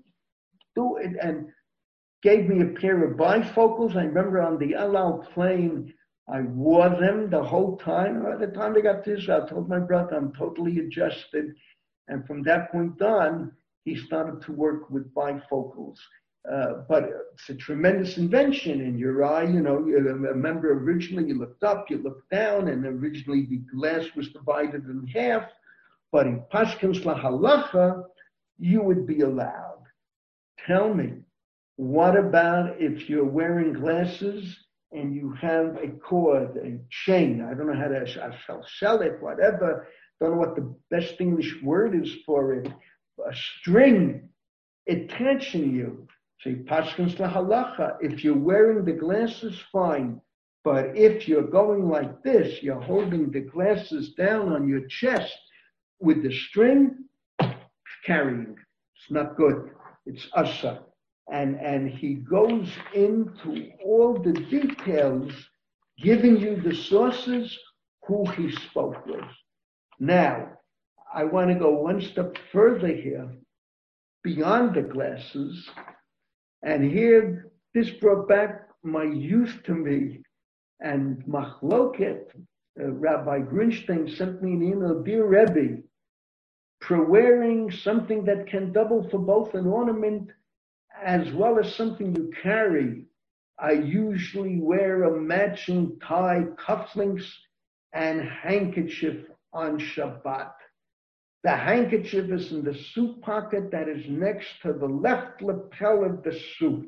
And gave me a pair of bifocals. I remember on the El Al plane, I wore them the whole time. By the time I got to Israel, I told my brother I'm totally adjusted. And from that point on, he started to work with bifocals. But it's a tremendous invention in your eye. You remember originally you looked up, you looked down, and originally the glass was divided in half. But in Pashkins Lahalacha, you would be allowed. Tell me, what about if you're wearing glasses and you have a cord, a chain? I don't know how to sell it, whatever. Don't know what the best English word is for it. A string attaching you. So Pashkins Lahalacha, if you're wearing the glasses, fine. But if you're going like this, you're holding the glasses down on your chest with the string, carrying. It's not good. It's asa. And he goes into all the details, giving you the sources, who he spoke with. Now, I want to go one step further here, beyond the glasses. And here, this brought back my youth to me. And Machloket, Rabbi Grinstein sent me an email, dear Rebbe, for wearing something that can double for both an ornament as well as something you carry. I usually wear a matching tie, cufflinks, and handkerchief on Shabbat. The handkerchief is in the suit pocket that is next to the left lapel of the suit.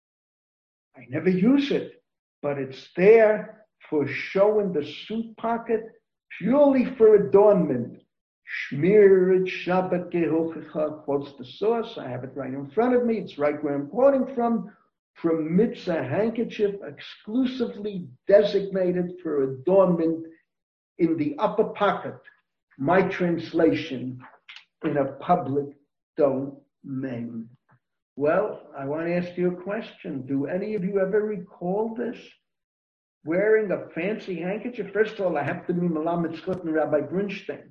I never use it, but it's there for showing the suit pocket, purely for adornment. Shmirat Shabbat Gehochecha quotes the source. I have it right in front of me. It's right where I'm quoting from mitzvah handkerchief, exclusively designated for adornment in the upper pocket. My translation in a public domain. Well, I want to ask you a question. Do any of you ever recall this? Wearing a fancy handkerchief? First of all, I have to be Malamed Scott and Rabbi Grinstein.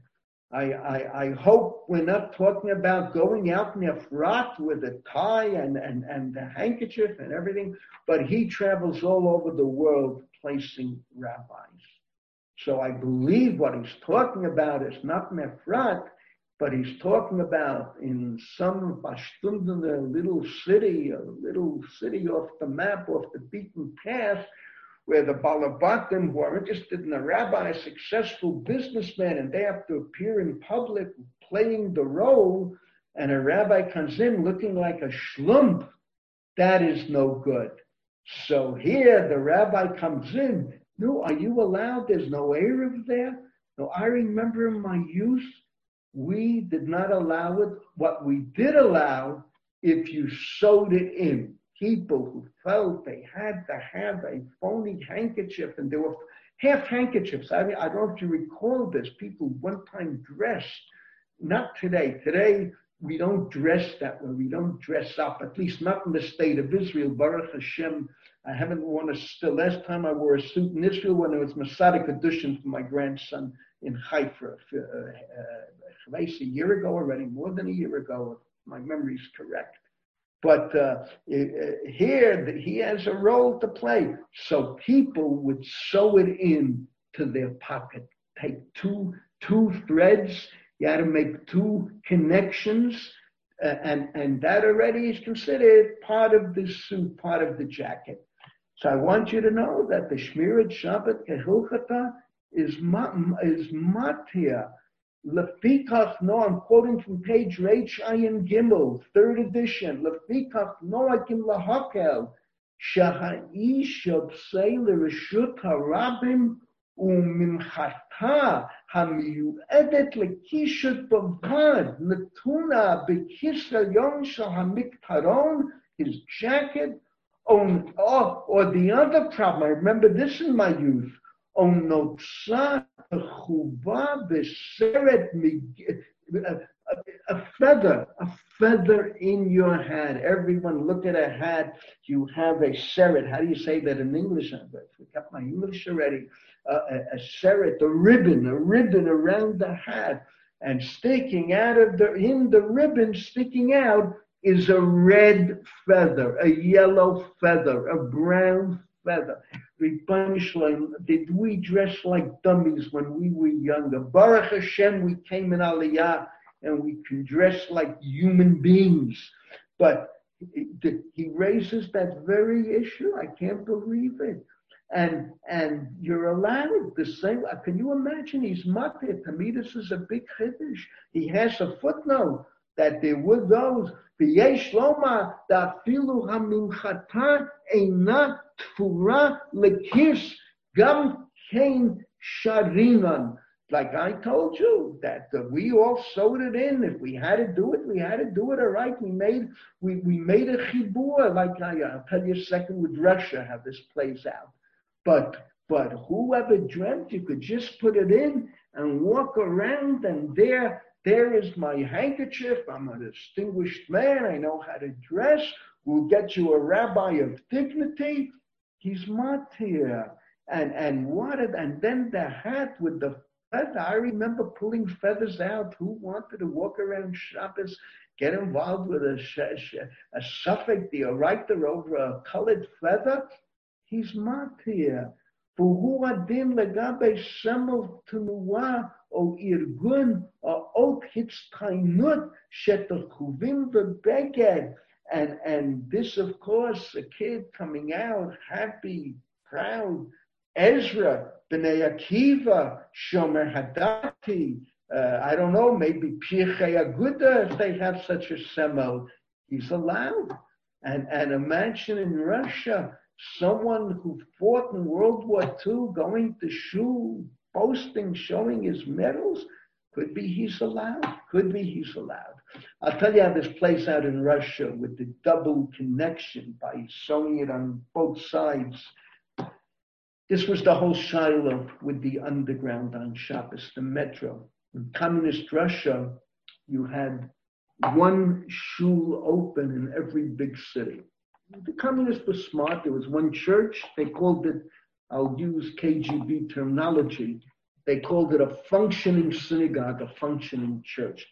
I hope we're not talking about going out in a frat with a tie and the handkerchief and everything, but he travels all over the world placing rabbis. So I believe what he's talking about is not Mefrat, but he's talking about in some Bashtunden, a little city off the map, off the beaten path, where the Balabatim who are interested in a rabbi, a successful businessman, and they have to appear in public playing the role, and a rabbi comes in looking like a shlump, that is no good. So here the rabbi comes in. No, are you allowed? There's no Erev there. No, I remember in my youth, we did not allow it. What we did allow, if you sewed it in. People who felt they had to have a phony handkerchief, and there were half handkerchiefs. I mean, I don't know if you recall this. People one time dressed, not today. Today, we don't dress that way. We don't dress up, at least not in the state of Israel. Baruch Hashem, I haven't worn a still. Last time I wore a suit in Israel when it was Masada Kedushin for my grandson in Haifa. A year ago already, more than a year ago, if my memory is correct. But here, he has a role to play. So people would sew it in to their pocket. Take two threads. You had to make two connections. And that already is considered part of the suit, part of the jacket. So I want you to know that the Shmirat Shabbat Kehilchata is matir. Lefikach, no, I'm quoting from page Reich Ayin Gimel, 3rd edition. Lefikach noakim lahakel shaha'ish yobsei l'reshut harabim וממחתה המיועדת לקישוט בלבד, נתונה בכיסיון של המקטרון, his jacket, or the other problem, I remember this in my youth, נוצה חובה בסרט, a feather in your hat. Everyone look at a hat, you have a seret. How do you say that in English? I forgot my English already. A seret, a ribbon around the hat, and sticking out of the ribbon sticking out is a red feather, a yellow feather, a brown feather. Did we dress like dummies when we were younger? Baruch Hashem, we came in Aliyah and we can dress like human beings. But he raises that very issue. I can't believe it. And you're allowed the same. Can you imagine? He's matir. To me, this is a big chiddush. He has a footnote that there were those. V'yesh loma da'afilu hamimchata eina tfura lekis gam kein sharinan. Like I told you, that we all sewed it in. If we had to do it, we had to do it. All right, we made a chibur. Like I'll tell you a second with Russia how this plays out. But whoever dreamt you could just put it in and walk around, and there is my handkerchief. I'm a distinguished man. I know how to dress. We'll get you a rabbi of dignity. He's matir. And then the hat with the feather. I remember pulling feathers out. Who wanted to walk around Shabbos, get involved with a suffix, the writer over a colored feather? He's matir. והוא הדין לגבי סמל תנועה או ארגון או אות הצטיינות שתרכובים בבגד. And this, of course, a kid coming out happy, proud, Ezra, B'nai Akiva, Shomer Hadati, I don't know, maybe Pirchei Aguda, if they have such a semel, he's allowed. And imagine in Russia, someone who fought in World War II going to shul, boasting, showing his medals, could be he's allowed. I'll tell you how this plays out in Russia with the double connection by sewing it on both sides. This was the whole shiloh with the underground on Shabbos, the metro. In communist Russia, you had one shul open in every big city. The communists were smart. There was one church. They called it, I'll use KGB terminology, they called it a functioning synagogue, a functioning church.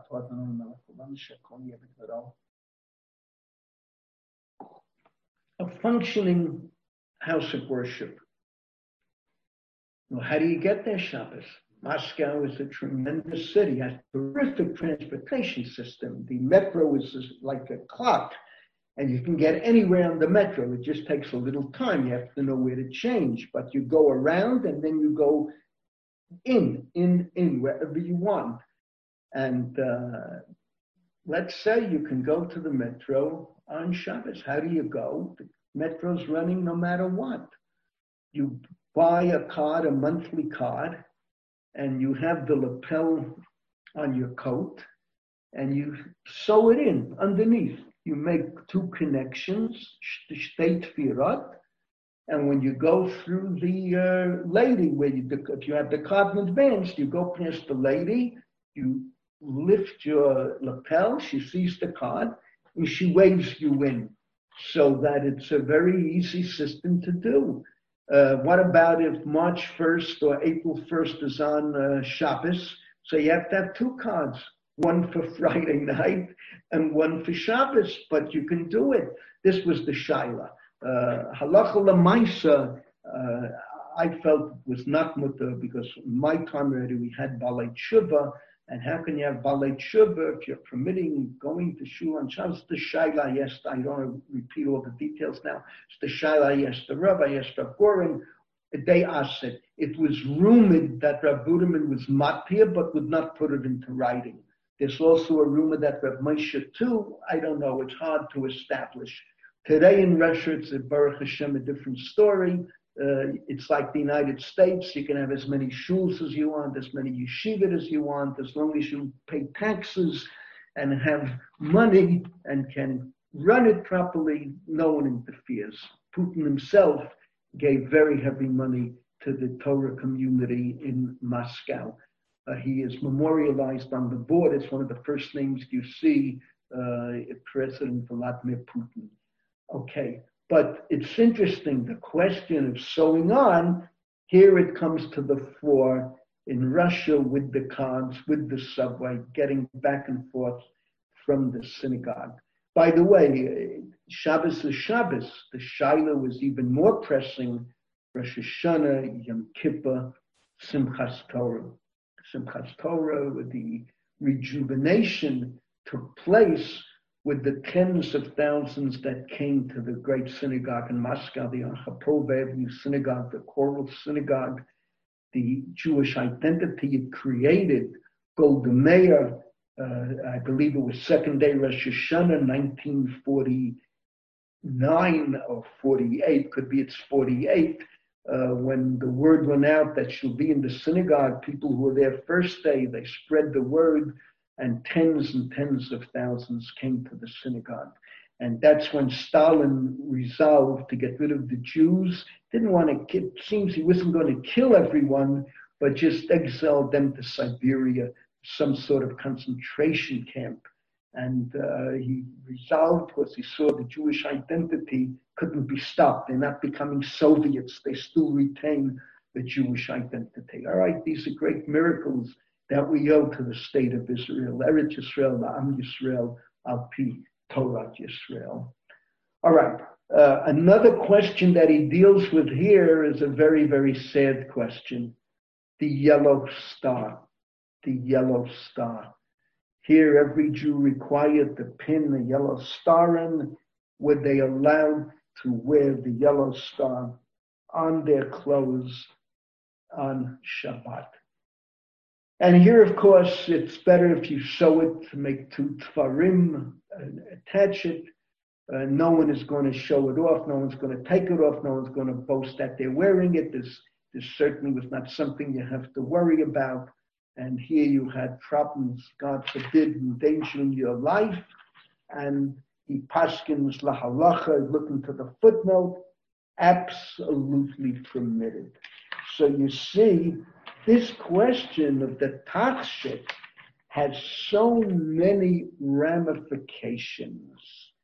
A functioning house of worship. Well, how do you get there, Shabbos? Moscow is a tremendous city, has a terrific transportation system. The metro is like a clock. And you can get anywhere on the metro. It just takes a little time. You have to know where to change. But you go around and then you go in, wherever you want. And let's say you can go to the metro on Shabbos. How do you go? The metro's running no matter what. You buy a card, a monthly card, and you have the lapel on your coat, and you sew it in underneath. You make two connections, shtei tefirot, and when you go through the lady, if you have the card in advance, you go past the lady, you lift your lapel, she sees the card, and she waves you in, so that it's a very easy system to do. What about if March 1st or April 1st is on Shabbos? So you have to have two cards. One for Friday night and one for Shabbos, but you can do it. This was the Shaila. Halacha l'maisa, I felt was not mutter because in my time already we had Balei Tshuva, and how can you have Balei Tshuva if you're permitting going to shul on Shabbos? The Shaila, yes, I don't want to repeat all the details now. It's the Shaila, yes, the Rabbi, yes, Rav Goren. They asked it. It was rumored that Rav Buderman was matir, but would not put it into writing. There's also a rumor that Rav Moshe too, I don't know, it's hard to establish. Today in Russia, it's a Baruch Hashem, a different story. It's like the United States. You can have as many shuls as you want, as many yeshivot as you want, as long as you pay taxes and have money and can run it properly, no one interferes. Putin himself gave very heavy money to the Torah community in Moscow. He is memorialized on the board. It's one of the first names you see, President Vladimir Putin. Okay, but it's interesting, the question of sewing on, here it comes to the fore in Russia with the cons, with the subway, getting back and forth from the synagogue. By the way, Shabbos is Shabbos. The Shaila was even more pressing. Rosh Hashanah, Yom Kippur, Simchas Torah. Simchas Torah, the rejuvenation took place with the tens of thousands that came to the great synagogue in Moscow, the Arkhipov Avenue synagogue, the choral synagogue, the Jewish identity it created. Golda Meir, I believe it was second day Rosh Hashanah, 1949 or 48, could be it's 48, when the word went out that she'll be in the synagogue, people who were there first day, they spread the word, and tens of thousands came to the synagogue. And that's when Stalin resolved to get rid of the Jews. Didn't want to kill, it seems he wasn't going to kill everyone, but just exiled them to Siberia, some sort of concentration camp. And he resolved because he saw the Jewish identity couldn't be stopped. They're not becoming Soviets. They still retain the Jewish identity. All right, these are great miracles that we owe to the state of Israel. Eretz Yisrael, La'am Yisrael, Al Pi Torah Yisrael. All right, another question that he deals with here is a very, very sad question. The yellow star. The yellow star. Here, every Jew required to pin a yellow star in. Were they allowed to wear the yellow star on their clothes on Shabbat? And here, of course, it's better if you sew it to make two tfarim, attach it. No one is going to show it off. No one's going to take it off. No one's going to boast that they're wearing it. This certainly was not something you have to worry about. And here you had problems, God forbid, endangering your life. And he paskins lahalacha, looking to the footnote, absolutely permitted. So you see, this question of the tachshit has so many ramifications.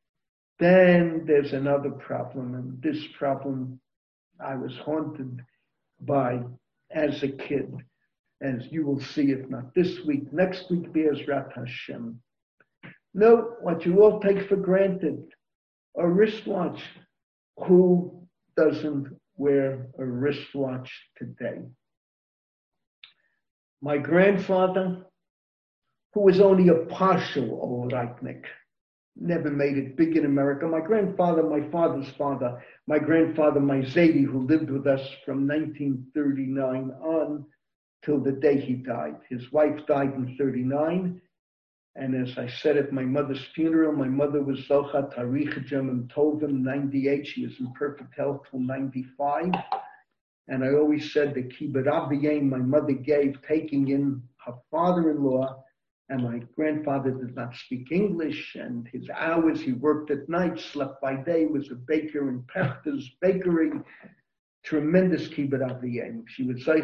Then there's another problem, and this problem I was haunted by as a kid. As you will see, if not this week, next week, Be'ezrat Hashem. Note what you all take for granted, a wristwatch. Who doesn't wear a wristwatch today? My grandfather, who was only a partial old Reichnik, never made it big in America. My grandfather, my father's father, my grandfather, my Zaidi, who lived with us from 1939 on, till the day he died. His wife died in 39. And as I said at my mother's funeral, my mother was Zocha Tarich Jem Tovim, 98. She was in perfect health till 95. And I always said the kibbutz aviyim my mother gave, taking in her father-in-law, and my grandfather did not speak English, and his hours, he worked at night, slept by day, was a baker in Pechter's bakery. Tremendous kibbutz aviyim. She would say,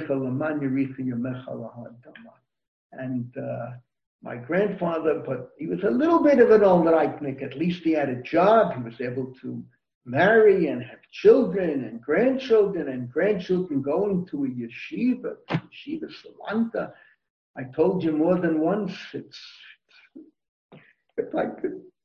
and my grandfather, but he was a little bit of an old Reichnik. At least he had a job. He was able to marry and have children and grandchildren going to a yeshiva Salanta. I told you more than once, if I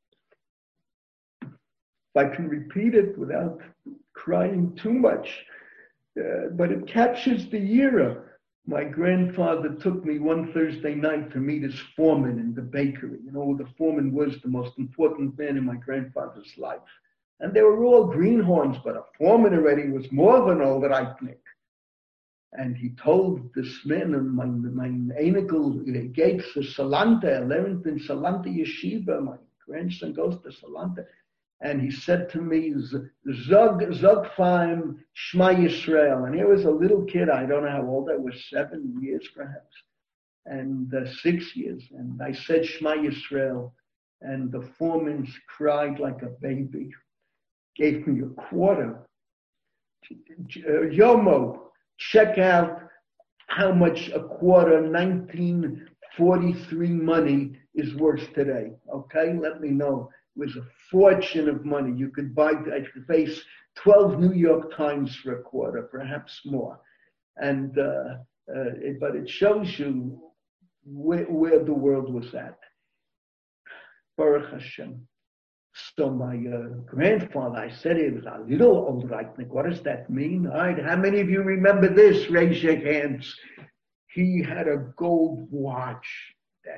can repeat it without crying too much, but it captures the era. My grandfather took me one Thursday night to meet his foreman in the bakery. You know, the foreman was the most important man in my grandfather's life. And they were all greenhorns, but a foreman already was more than all that Reichnik. And he told this man, my Einikel Gates to Salanta, I learned in Salanta Yeshiva. My grandson goes to Salanta. And he said to me, Zog Faim Shema Yisrael. And here was a little kid, I don't know how old I was, 7 years perhaps, and 6 years. And I said Shema Yisrael, and the foreman cried like a baby, gave me a quarter. Yomo, check out how much a quarter 1943 money is worth today. Okay, let me know. It was a fortune of money. You could buy, I could face 12 New York Times for a quarter, perhaps more. And but it shows you where the world was at. Baruch Hashem. So my grandfather, I said he was a little old Reitnik. What does that mean? All right, how many of you remember this? Raise your hands. He had a gold watch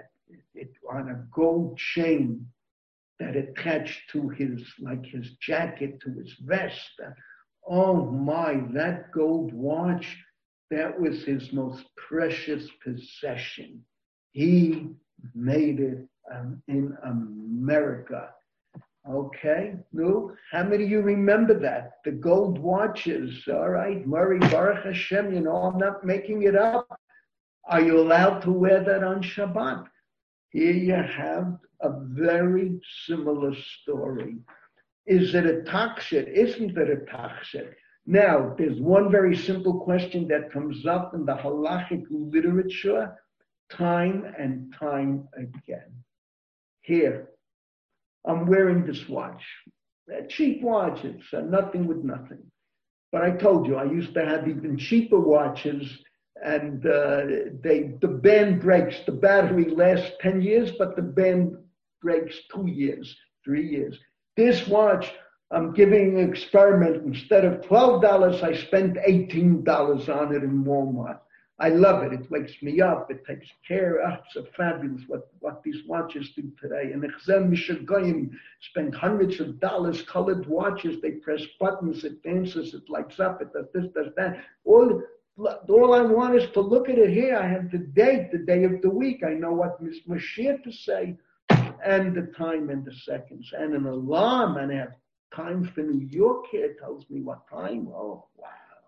on a gold chain that attached to his jacket, to his vest. Oh my, that gold watch, that was his most precious possession. He made it in America. Okay, no? How many of you remember that? The gold watches, all right? Murray, Baruch Hashem, I'm not making it up. Are you allowed to wear that on Shabbat? Here you have a very similar story. Is it a tachshit? Isn't it a tachshit? Now, there's one very simple question that comes up in the halachic literature time and time again. Here, I'm wearing this watch. They're cheap watches, nothing with nothing. But I told you, I used to have even cheaper watches, and the band breaks. The battery lasts 10 years, but the band breaks 2 years, 3 years. This watch, I'm giving an experiment. Instead of $12, I spent $18 on it in Walmart. I love it. It wakes me up. It takes care. It's a fabulous what these watches do today. And Echzem Mishagoyim spend hundreds of dollars, colored watches. They press buttons. It dances. It lights up. It does this, does that. All I want is to look at it here. I have the date, the day of the week. I know what Ms. Mashiach to say, and the time and the seconds, and an alarm. And I have time for New York here. It tells me what time. Oh, wow.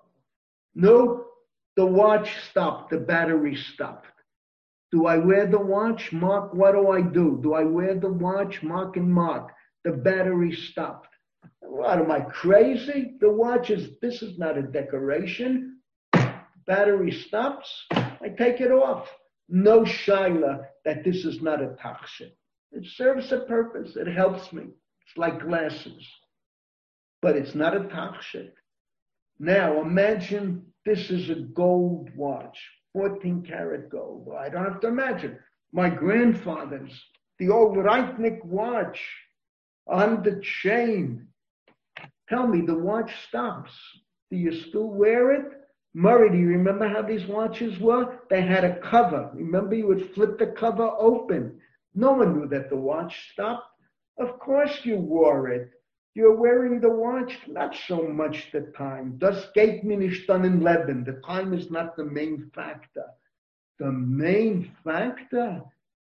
No. The watch stopped. The battery stopped. Do I wear the watch? Mark, what do? Do I wear the watch? Mark and mark. The battery stopped. What, am I crazy? The watch this is not a decoration. Battery stops. I take it off. No shaila that this is not a tachshit. It serves a purpose. It helps me. It's like glasses. But it's not a tachshit. Now imagine this is a gold watch, 14 karat gold. I don't have to imagine. My grandfather's, the old Reitnik watch on the chain. Tell me, the watch stops. Do you still wear it? Murray, do you remember how these watches were? They had a cover. Remember, you would flip the cover open. No one knew that the watch stopped. Of course you wore it. You're wearing the watch, not so much the time. Das geht mir nicht an im Leben. The time is not the main factor. The main factor?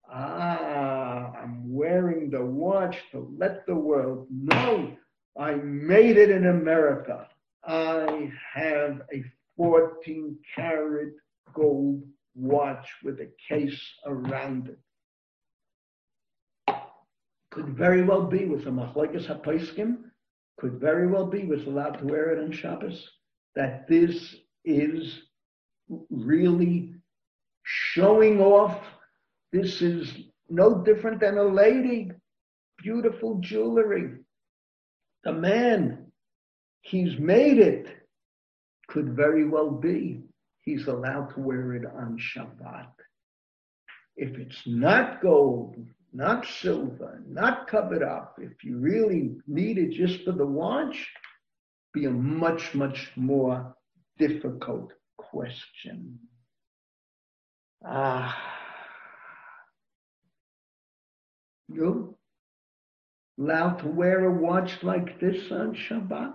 I'm wearing the watch to let the world know I made it in America. I have a 14 karat gold watch with a case around it. Could very well be with a machlokes haposkim, could very well be was allowed to wear it on Shabbos, that this is really showing off. This is no different than a lady, beautiful jewelry. The man, he's made it. Could very well be he's allowed to wear it on Shabbat. If it's not gold, not silver, not covered up, if you really need it just for the watch, be a much, much more difficult question. You allowed to wear a watch like this on Shabbat?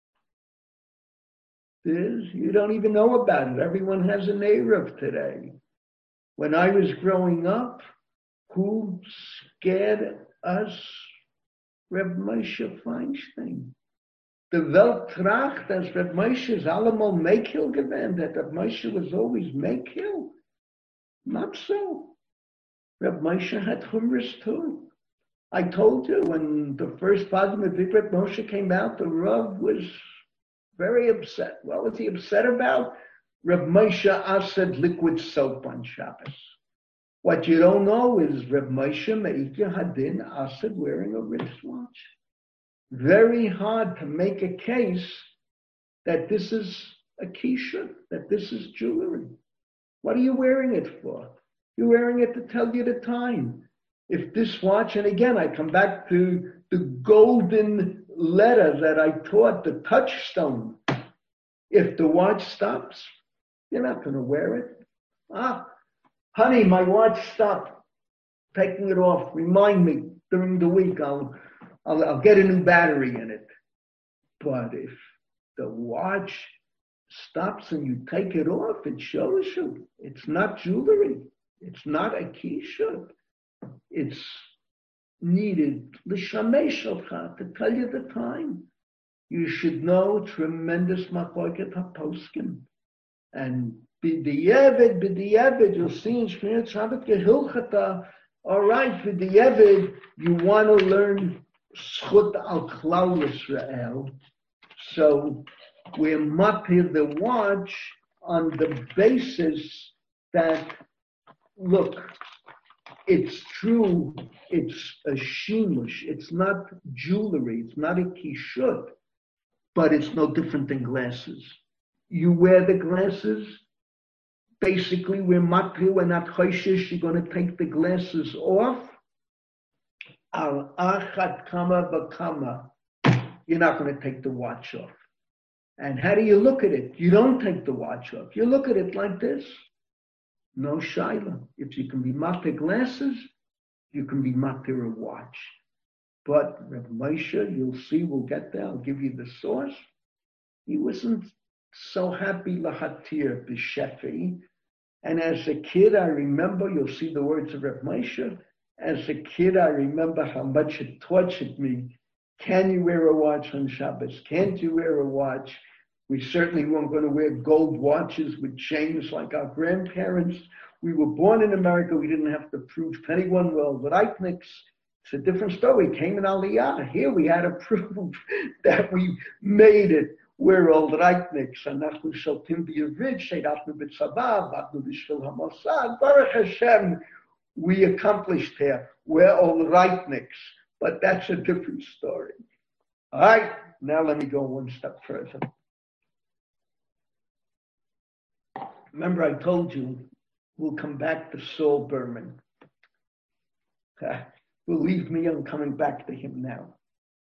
You don't even know about it. Everyone has an Erev today. When I was growing up, who scared us Reb Moshe Feinstein. The Welt tracht, dass Reb Moshe is allemal Mekil gewesen, that Reb Moshe was always Mekil. Not so. Reb Moshe had humorous too. I told you when the first volume of Vibrat Moshe came out, the Rav was very upset. What was he upset about? Reb Moshe Asad liquid soap on Shabbos. What you don't know is Reb Moshe Meikya Hadin Asad wearing a wristwatch. Very hard to make a case that this is a kisha, that this is jewelry. What are you wearing it for? You're wearing it to tell you the time. If this watch, and again, I come back to the golden letter that I taught, the touchstone. If the watch stops, you're not going to wear it. Honey, my watch stopped. Taking it off. Remind me during the week. I'll get a new battery in it. But if the watch stops and you take it off, it shows you. It's not jewelry. It's not a kisha. It's needed l'shamesh shalcha, to tell you the time. You should know tremendous machloket haposkim. And b'di'evid, you'll see in Shmir Shabbat Gehilchata, all right, b'di'evid, you want to learn Schut al Klal Yisrael. So we're mapping the watch on the basis that, look, it's true, it's a shimush, it's not jewelry, it's not a kishut, but it's no different than glasses. You wear the glasses, basically we're matri, we're not choishish, you're going to take the glasses off. Al achat kama b'kama, you're not going to take the watch off. And how do you look at it? You don't take the watch off. You look at it like this. No shaila. If you can be matir glasses, you can be matir a watch. But Reb Moshe, you'll see, we'll get there. I'll give you the source. He wasn't so happy lahatir b'shefi. And as a kid, I remember, you'll see the words of Reb Moshe. As a kid, I remember how much it tortured me. Can you wear a watch on Shabbos? Can't you wear a watch? We certainly weren't going to wear gold watches with chains like our grandparents. We were born in America. We didn't have to prove to anyone. Well, with Eichniks, it's a different story. Came in Aliyah. Here we had to prove that we made it. We're old Reichniks. Anachnu shaltim b'yavrid, she'atnu b'tzabav, atnu b'shvil hamossad. Baruch Hashem, we accomplished here. We're old Reichniks. But that's a different story. All right, now let me go one step further. Remember, I told you we'll come back to Saul Berman. Believe me, I'm coming back to him now.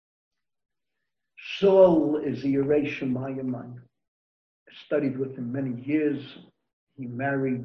Saul is a Yerei Shemayim. I studied with him many years. He married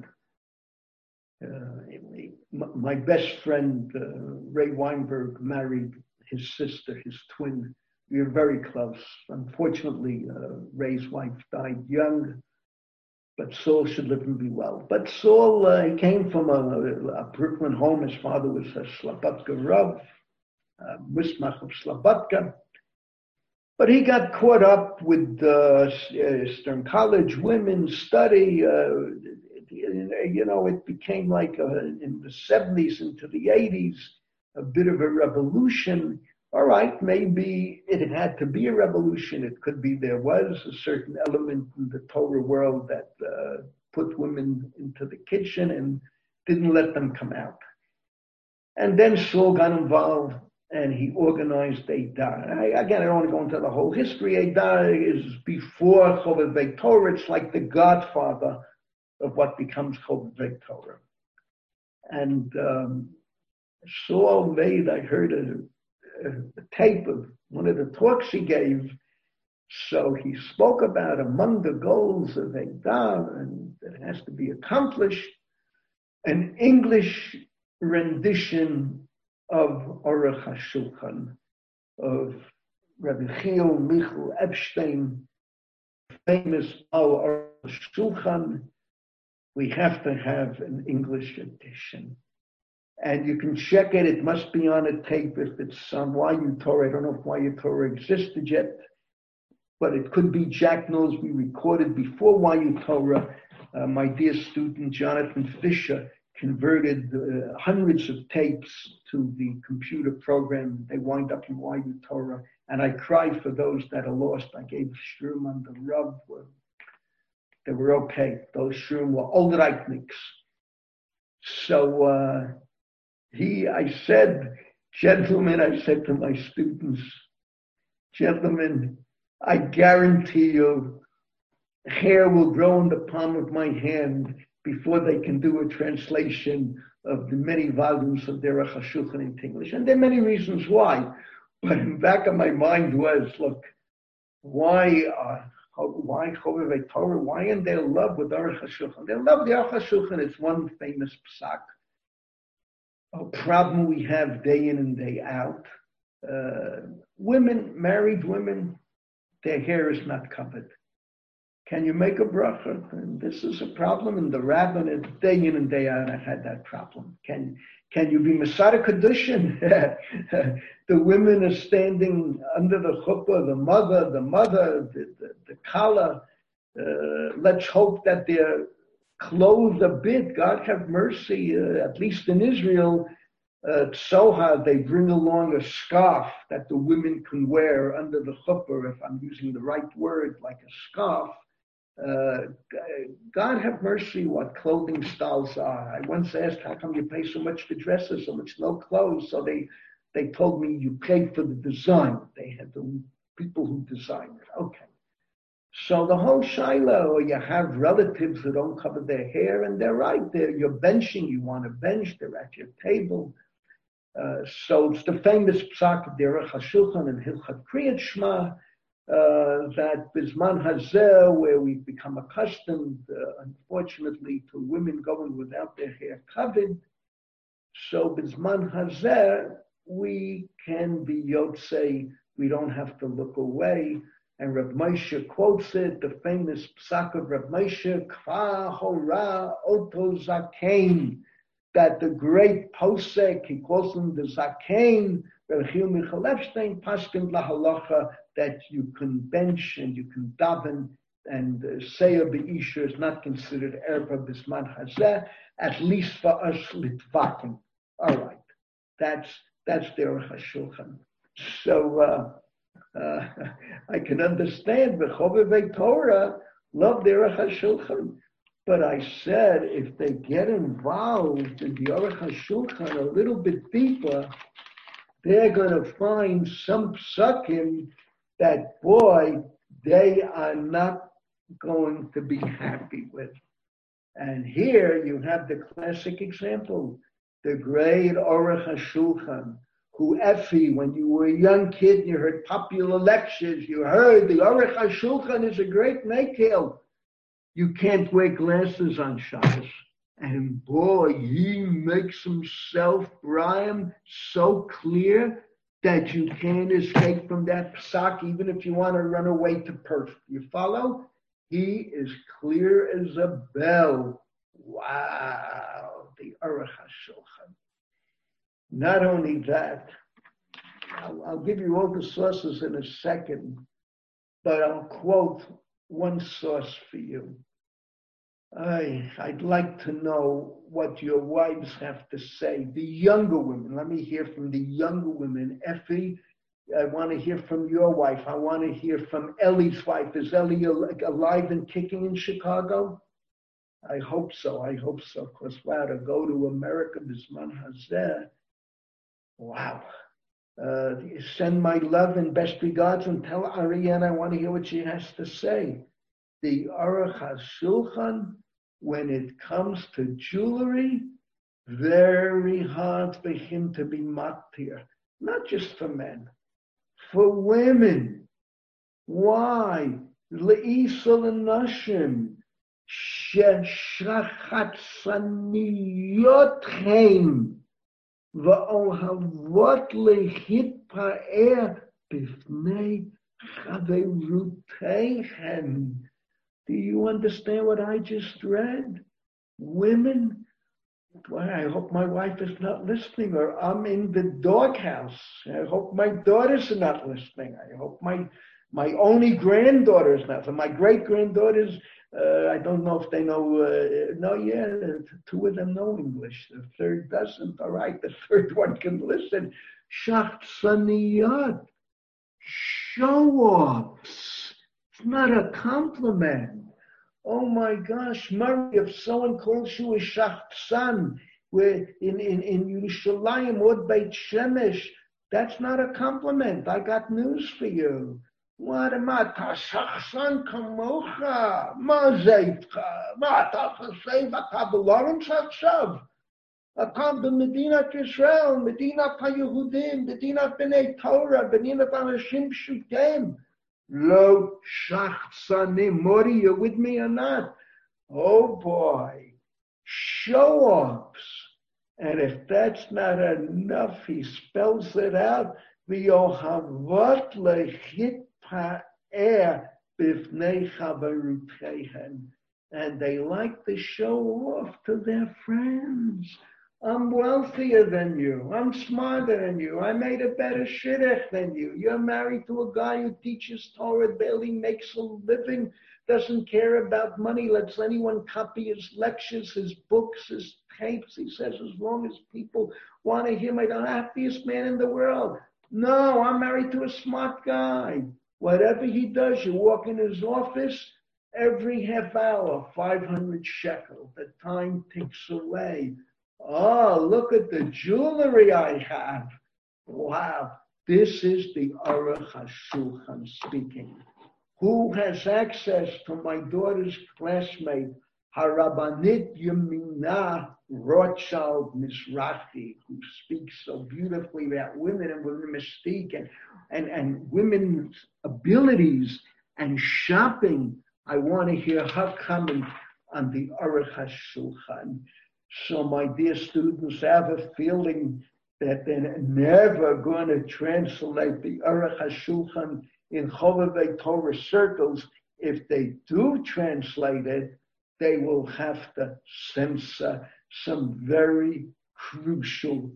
my best friend, Ray Weinberg, married his sister, his twin. We were very close. Unfortunately, Ray's wife died young, but Saul should live and be well. But Saul, he came from a Brooklyn home. His father was a Slabodka Rav, Mismach of Slabodka. But he got caught up with Stern College, women, study. It became like in the 70s into the 80s, a bit of a revolution. All right, maybe it had to be a revolution. It could be there was a certain element in the Torah world that put women into the kitchen and didn't let them come out. And then Saul got involved and he organized Eidah. Again, I don't want to go into the whole history. Eidah is before Chovevei Torah. It's like the godfather of what becomes Chovevei Torah. And Saul made, I heard a tape of one of the talks he gave. So he spoke about among the goals of Eidah, and that has to be accomplished, an English rendition of Aruch HaShulchan, of Rabbi Chiel Michal Epstein, famous Aruch HaShulchan. We have to have an English edition. And you can check it. It must be on a tape if it's on YU Torah. I don't know if YU Torah existed yet, but it could be Jack knows we recorded before YU Torah. My dear student Jonathan Fisher converted hundreds of tapes to the computer program. They wind up in YU Torah. And I cried for those that are lost. I gave Shroom on the rub. They were okay. Those Shroom were old Reichniks. So I said, gentlemen, I said to my students, gentlemen, I guarantee you hair will grow in the palm of my hand before they can do a translation of the many volumes of Derech HaShulchan in English. And there are many reasons why. But in the back of my mind was, look, why Chovevei Torah? Why in their love with Derech HaShulchan? They love the Derech HaShulchan. It's one famous psak. A problem we have day in and day out. Women, married women, their hair is not covered. Can you make a bracha? And this is a problem in the rabbinate. Day in and day out, I had that problem. Can you be Masada Kedushin? The women are standing under the chuppah, the mother, the kala. Let's hope that they're clothed a bit. God have mercy. At least in Israel, Tsoha, they bring along a scarf that the women can wear under the chuppah, if I'm using the right word, like a scarf. God have mercy what clothing styles are. I once asked, how come you pay so much for dresses, so much no clothes? So they told me you pay for the design. They had the people who designed it. Okay. So the whole shaila, or you have relatives who don't cover their hair, and they're right there. You're benching, you want to bench, they're at your table. So it's the famous psak of Derech HaShulchan and Hilchot Kriyat Shema, that Bizman Hazeh, where we've become accustomed, unfortunately, to women going without their hair covered. So Bizman Hazeh, we can be Yotzei, we don't have to look away. And Rav Moshe quotes it, the famous psak of Rav Moshe, Kfa Hora Oto Zakein, that the great posek, he calls him the Zakein, Rav Chil Michal Epstein, Paskin Lahalacha, that you can bench and you can daven, and Seir Be'isha is not considered Erba Bisman Hazeh, at least for us Litvakim. All right, that's Derech HaShulchan. So I can understand the Chovevei Torah love Derech HaShulchan, but I said if they get involved in the Derech HaShulchan a little bit deeper, they're going to find some psukim that, boy, they are not going to be happy with. And here you have the classic example, the great Orach HaShulchan, who Effie, when you were a young kid and you heard popular lectures, you heard the Orach HaShulchan is a great makil. You can't wear glasses on Shabbos. And boy, he makes himself, Brian, so clear that you can't escape from that psak, even if you want to run away to Perth. You follow? He is clear as a bell. Wow, the Orach HaShulchan. Not only that, I'll give you all the sources in a second, but I'll quote one source for you. I'd like to know what your wives have to say. The younger women, let me hear from the younger women. Effie, I want to hear from your wife. I want to hear from Ellie's wife. Is Ellie alive and kicking in Chicago? I hope so. Because wow, to go to America, Bisman Hazeh. Wow. Send my love and best regards and tell Ariane I want to hear what she has to say. The Orach HaShulchan, when it comes to jewelry, very hard for him to be matir. Not just for men, for women. Why? Le'isol nashim shechrachat saniyotchem va'ohavot lehitpa'er b'fnei chaveruteihem. Do you understand what I just read? Women, Well, I hope my wife is not listening, or I'm in the doghouse. I hope my daughters are not listening. I hope my only granddaughter is not. So my great granddaughters, I don't know if they know. No, yeah, two of them know English. The third doesn't. All right, the third one can listen. Shachsaniyat, show-offs. It's not a compliment. Oh my gosh, Murray, if someone calls you a shachsan, where in Yerushalayim or Beit Shemesh, that's not a compliment. I got news for you. What am I? Ta shachsan kamocha, ma zeitcha, ma ta chasei v'ta b'lorim shachshav. Atam b'medinat Yisrael, medinat ha-Yehudim, medinat b'nei Torah, medinat anashim pshutim. Lo shachsanim. Mori, you with me or not? Oh boy. Show-offs. And if that's not enough, he spells it out. V'yohavot lechit pa'er b'fnei chavaruteihen. And they like to show off to their friends. I'm wealthier than you. I'm smarter than you. I made a better shidduch than you. You're married to a guy who teaches Torah, barely makes a living, doesn't care about money, lets anyone copy his lectures, his books, his tapes. He says, as long as people want to hear me, I'm the happiest man in the world. No, I'm married to a smart guy. Whatever he does, you walk in his office, every half hour, 500 shekel. The time ticks away. Oh, look at the jewelry I have. Wow. This is the Aruch HaShulchan speaking. Who has access to my daughter's classmate, Harabanit Yemina Rothschild Mizrahi, who speaks so beautifully about women and women mystique and women's abilities and shopping. I want to hear her comment on the Aruch HaShulchan. So my dear students, have a feeling that they're never going to translate the Aruch HaShulchan in Chovevei Torah circles. If they do translate it, they will have to censor some very crucial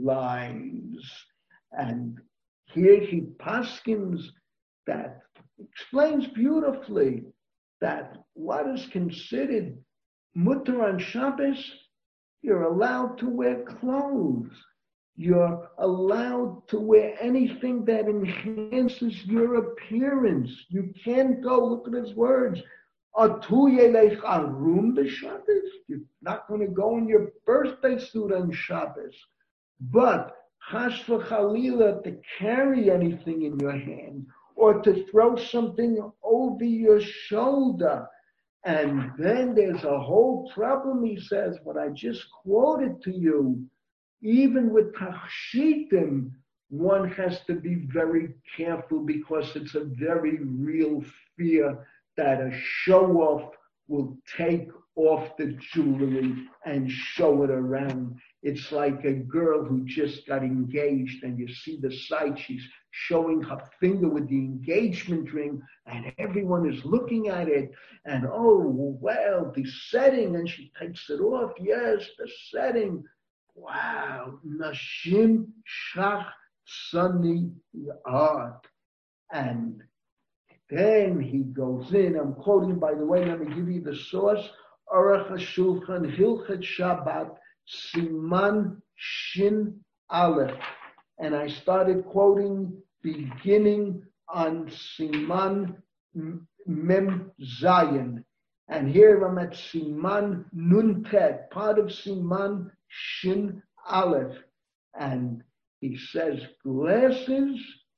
lines. And here he paskins that, explains beautifully that what is considered mutter on Shabbos, you're allowed to wear clothes. You're allowed to wear anything that enhances your appearance. You can't go, look at his words, you're not going to go in your birthday suit on Shabbos. But chas v'chalila, to carry anything in your hand or to throw something over your shoulder. And then there's a whole problem, he says, what I just quoted to you. Even with tachshitim, one has to be very careful because it's a very real fear that a show-off will take off the jewelry and show it around. It's like a girl who just got engaged and you see the sight, she's showing her finger with the engagement ring and everyone is looking at it and oh, well, the setting, and she takes it off. Yes, the setting. Wow, Nashim Shach Sunny Art. And then he goes in, I'm quoting, by the way, let me give you the source, Aruch HaShulchan, Hilchat Shabbat, Siman Shin Aleph. And I started quoting beginning on Siman Mem Zayin. And here I'm at Siman Nun Tet, part of Siman Shin Aleph. And he says, glasses?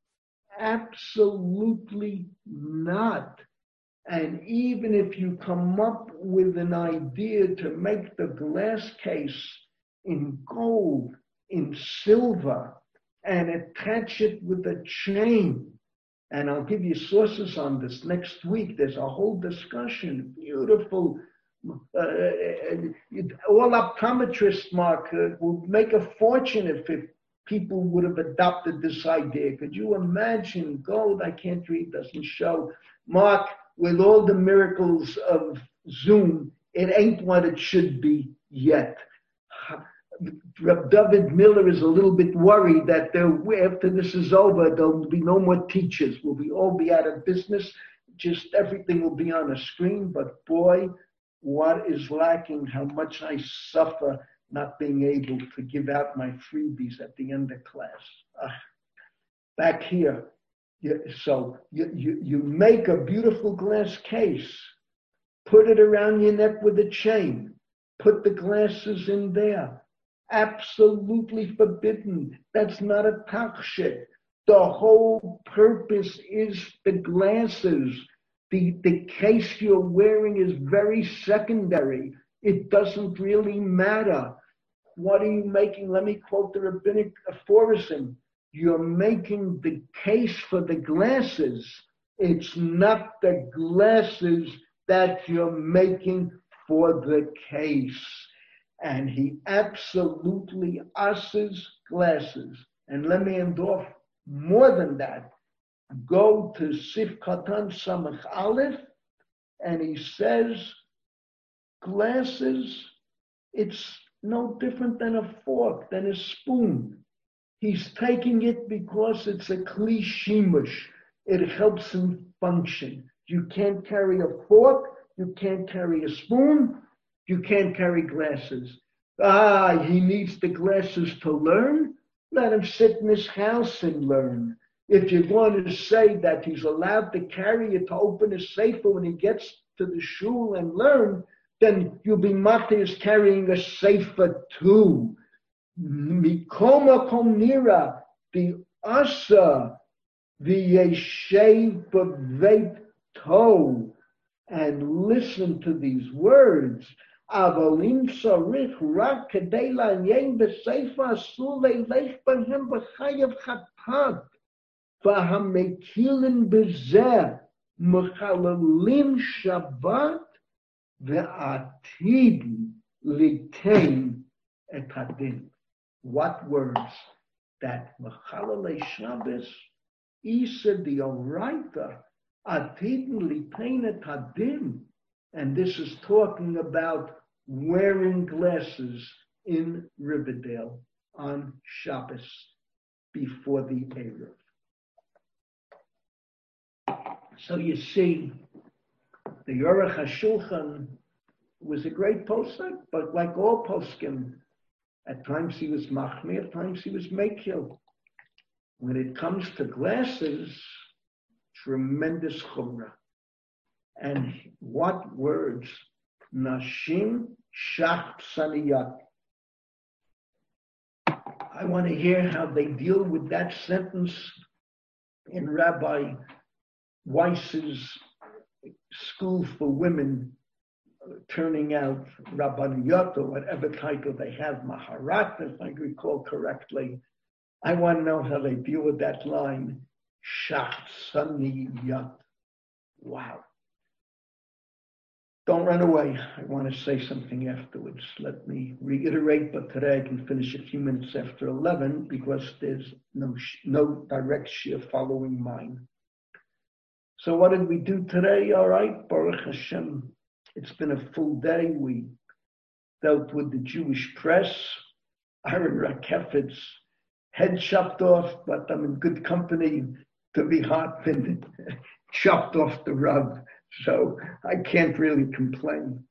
Absolutely not. And even if you come up with an idea to make the glass case in gold, in silver, and attach it with a chain, and I'll give you sources on this next week. There's a whole discussion, beautiful. All optometrists, Mark, will make a fortune if people would have adopted this idea. Could you imagine? Gold, I can't read, doesn't show. Mark, with all the miracles of Zoom, it ain't what it should be yet. Reb David Miller is a little bit worried that after this is over, there will be no more teachers. We'll all be out of business. Just everything will be on a screen. But boy, what is lacking, how much I suffer not being able to give out my freebies at the end of class. Back here, so you make a beautiful glass case, put it around your neck with a chain, put the glasses in there. Absolutely forbidden. That's not a takshit. The whole purpose is the glasses. The case you're wearing is very secondary. It doesn't really matter. What are you making? Let me quote the rabbinic aphorism. You're making the case for the glasses. It's not the glasses that you're making for the case. And he absolutely asses glasses. And let me end off more than that. Go to Sif Katan Samach Aleph, and he says, glasses, it's no different than a fork, than a spoon. He's taking it because it's a kli shimush. It helps him function. You can't carry a fork, you can't carry a spoon, you can't carry glasses. He needs the glasses to learn. Let him sit in his house and learn. If you're going to say that he's allowed to carry it to open his sefer when he gets to the shul and learn, then you'll be matir carrying a sefer too. Mikoma komnira, the asa, the yeshev b'veit to, and listen to these words. Avalim sarich rak kedei la'anyen b'sefer asur leilech b'hem b'chayav chatat v'hamekilin b'zeh mechalalim shabbat ve'atid litein et hadin. What words? That mechalale Shabbos, isa the oraita, atid litein et hadin. And this is talking about wearing glasses in Riverdale on Shabbos before the Erev. So you see, the Aruch HaShulchan was a great posek, but like all poskim, at times he was machmir, at times he was mekil. When it comes to glasses, tremendous chumrah. And what words? Nashim shach saniyat. I want to hear how they deal with that sentence in Rabbi Weiss's School for Women, turning out Rabbaniyot, or whatever title they have, Maharat, if I recall correctly. I want to know how they deal with that line, shach saniyat. Wow. Don't run away. I want to say something afterwards. Let me reiterate, but today I can finish a few minutes after 11 because there's no direct shir following mine. So what did we do today? All right, Baruch Hashem. It's been a full day. We dealt with the Jewish press. Aaron Rakefet's head chopped off, but I'm in good company to be hot-fingered, chopped off the rug. So I can't really complain.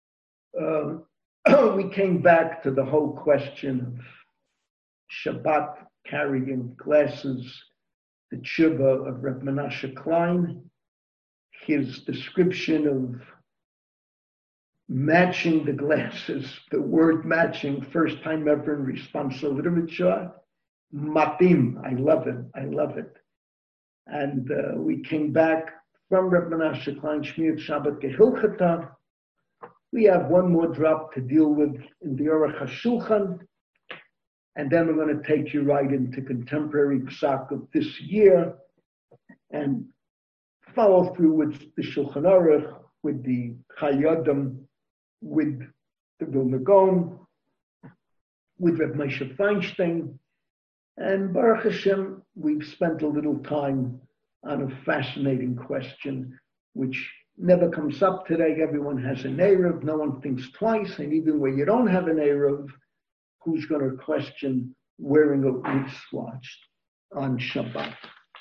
We came back to the whole question of Shabbat carrying glasses, the tshuva of Reb Menashe Klein, his description of matching the glasses, the word matching, first time ever in responsa literature, matim. I love it. And we came back from Reb Menashe Klein, Shmir Shabbat Gehilchata. We have one more drop to deal with in the Aruch HaShulchan, and then we're going to take you right into contemporary psak of this year and follow through with the Shulchan Aruch, with the Chayyim, with the Vilna Gaon, with Reb Moshe Feinstein, and Baruch Hashem, we've spent a little time on a fascinating question, which never comes up today. Everyone has an Erev. No one thinks twice. And even where you don't have an Erev, who's going to question wearing a wristwatch on Shabbat.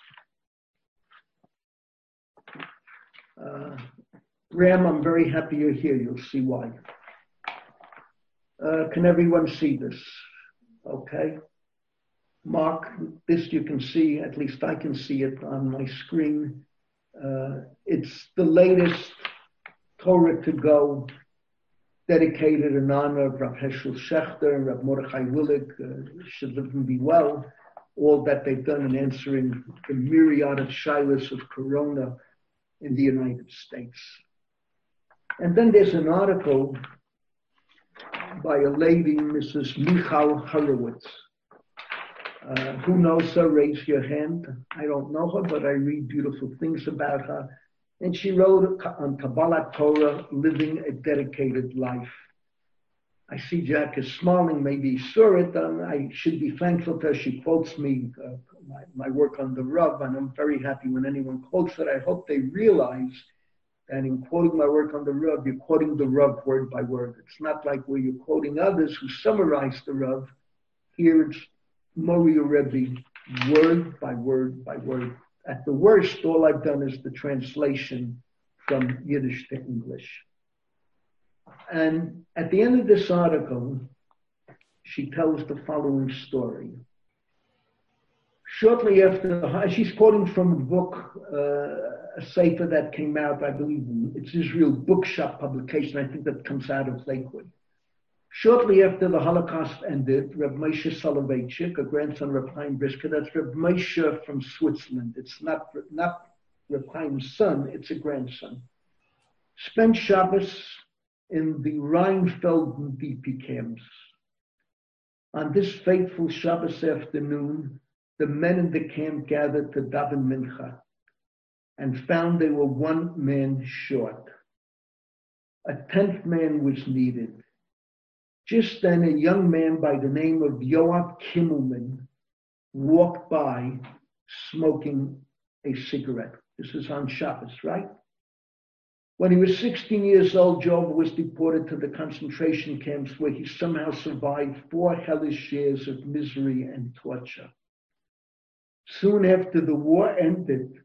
Ram, I'm very happy you're here. You'll see why. Can everyone see this? Okay. Mark, this you can see, at least I can see it on my screen. It's the latest Torah to go, dedicated in honor of Rav Heschel Shechter and Rav Mordechai Willig, should live and be well, all that they've done in answering the myriad of shilas of Corona in the United States. And then there's an article by a lady, Mrs. Michal Horowitz. Who knows her? Raise your hand. I don't know her, but I read beautiful things about her. And she wrote on Kabbalah Torah, living a dedicated life. I see Jack is smiling. Maybe he saw it. I should be thankful to her. She quotes me, my work on the Rav, and I'm very happy when anyone quotes it. I hope they realize that in quoting my work on the Rav, you're quoting the Rav word by word. It's not like where you're quoting others who summarize the Rav. Here it's Mori Rebbe, word by word by word. At the worst, all I've done is the translation from Yiddish to English. And at the end of this article, she tells the following story. Shortly after, she's quoting from a book, a sefer that came out, I believe, it's Israel Bookshop publication, I think that comes out of Lakewood. Shortly after the Holocaust ended, Reb Moshe Soloveitchik, a grandson of Reb Chaim Brisker, that's Reb Moshe from Switzerland. It's not Reb Chaim's son, it's a grandson. Spent Shabbos in the Rheinfelden DP camps. On this fateful Shabbos afternoon, the men in the camp gathered to daven mincha and found they were one man short. A 10th man was needed. Just then, a young man by the name of Yoav Kimmelman walked by smoking a cigarette. This is on Shabbos, right? When he was 16 years old, Yoav was deported to the concentration camps where he somehow survived 4 hellish years of misery and torture. Soon after the war ended,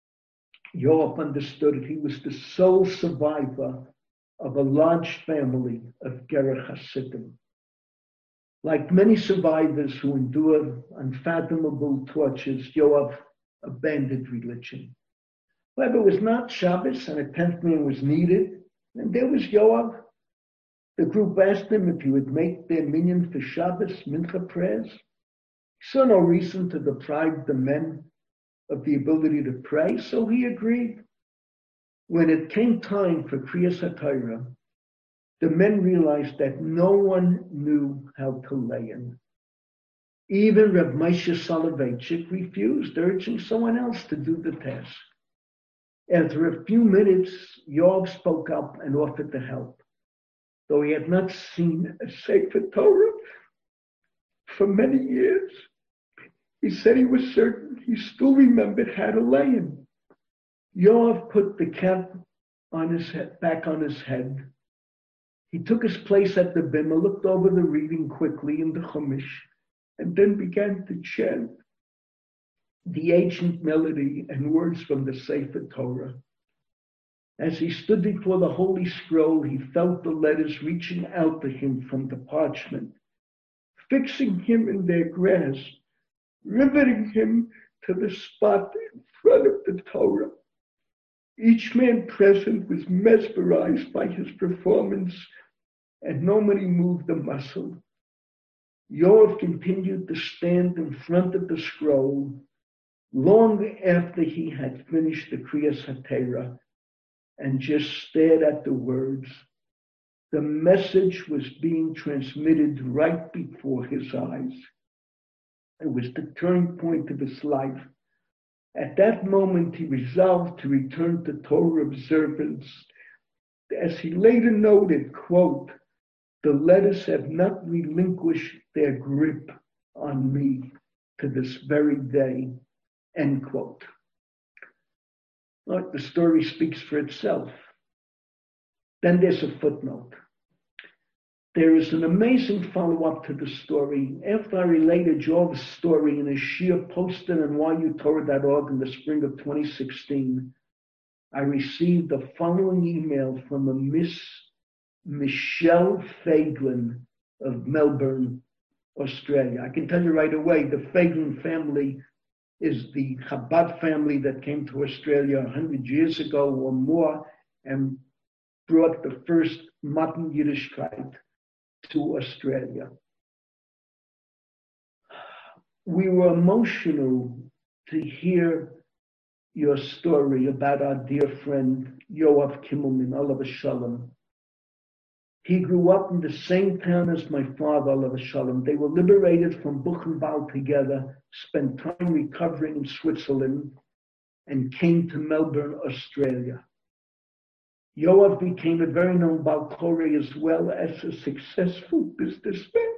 Yoav understood that he was the sole survivor of a large family of Gerach Hasidim. Like many survivors who endured unfathomable tortures, Yoav abandoned religion. However, it was not Shabbos and a 10th man was needed, and there was Yoav. The group asked him if he would make their minyan for Shabbos mincha prayers. He saw no reason to deprive the men of the ability to pray, so he agreed. When it came time for Kriyas HaTorah, the men realized that no one knew how to lay in. Even Reb Moshe Soloveitchik refused, urging someone else to do the task. After a few minutes, Yoav spoke up and offered to help. Though he had not seen a Sefer Torah for many years, he said he was certain he still remembered how to lay in. Yoav put the cap on his head, back on his head. He took his place at the bima, looked over the reading quickly in the Chumash, and then began to chant the ancient melody and words from the Sefer Torah. As he stood before the holy scroll, he felt the letters reaching out to him from the parchment, fixing him in their grasp, riveting him to the spot in front of the Torah. Each man present was mesmerized by his performance, and nobody moved a muscle. Yoav continued to stand in front of the scroll long after he had finished the Kriyas HaTorah and just stared at the words. The message was being transmitted right before his eyes. It was the turning point of his life. At that moment, he resolved to return to Torah observance. As he later noted, quote, "The letters have not relinquished their grip on me to this very day," end quote. Well, the story speaks for itself. Then there's a footnote. There is an amazing follow-up to the story. After I related Job's story in a shir posted on yutorah.org in the spring of 2016, I received the following email from a Miss Michelle Faglin of Melbourne, Australia. I can tell you right away, the Faglin family is the Chabad family that came to Australia 100 years ago or more and brought the first modern Yiddishkeit to Australia. We were emotional to hear your story about our dear friend Yoav Kimmelman, Olav Shalom. He grew up in the same town as my father, Olav Shalom. They were liberated from Buchenwald together, spent time recovering in Switzerland, and came to Melbourne, Australia. Yoav became a very known Baal Koreh as well as a successful businessman.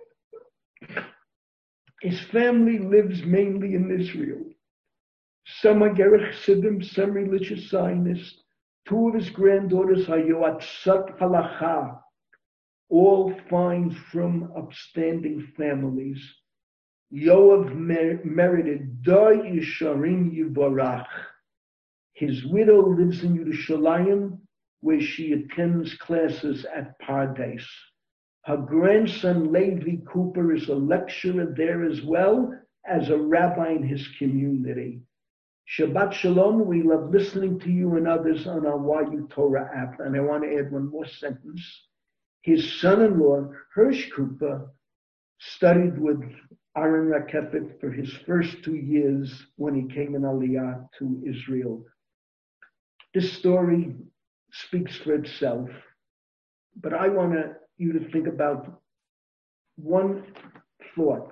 His family lives mainly in Israel. Some are Gerech Chassidim, some religious Zionists. Two of his granddaughters are Yoatzat Halacha, all fine from upstanding families. Yoav merited Dar Yisharim Yivarach. His widow lives in Yerushalayim, where she attends classes at Pardes. Her grandson, Levi Cooper, is a lecturer there as well as a rabbi in his community. Shabbat Shalom, we love listening to you and others on our YuTorah app. And I want to add one more sentence. His son-in-law, Hirsch Cooper, studied with Aaron Rakefet for his first 2 years when he came in Aliyah to Israel. This story speaks for itself, but I want you to think about one thought.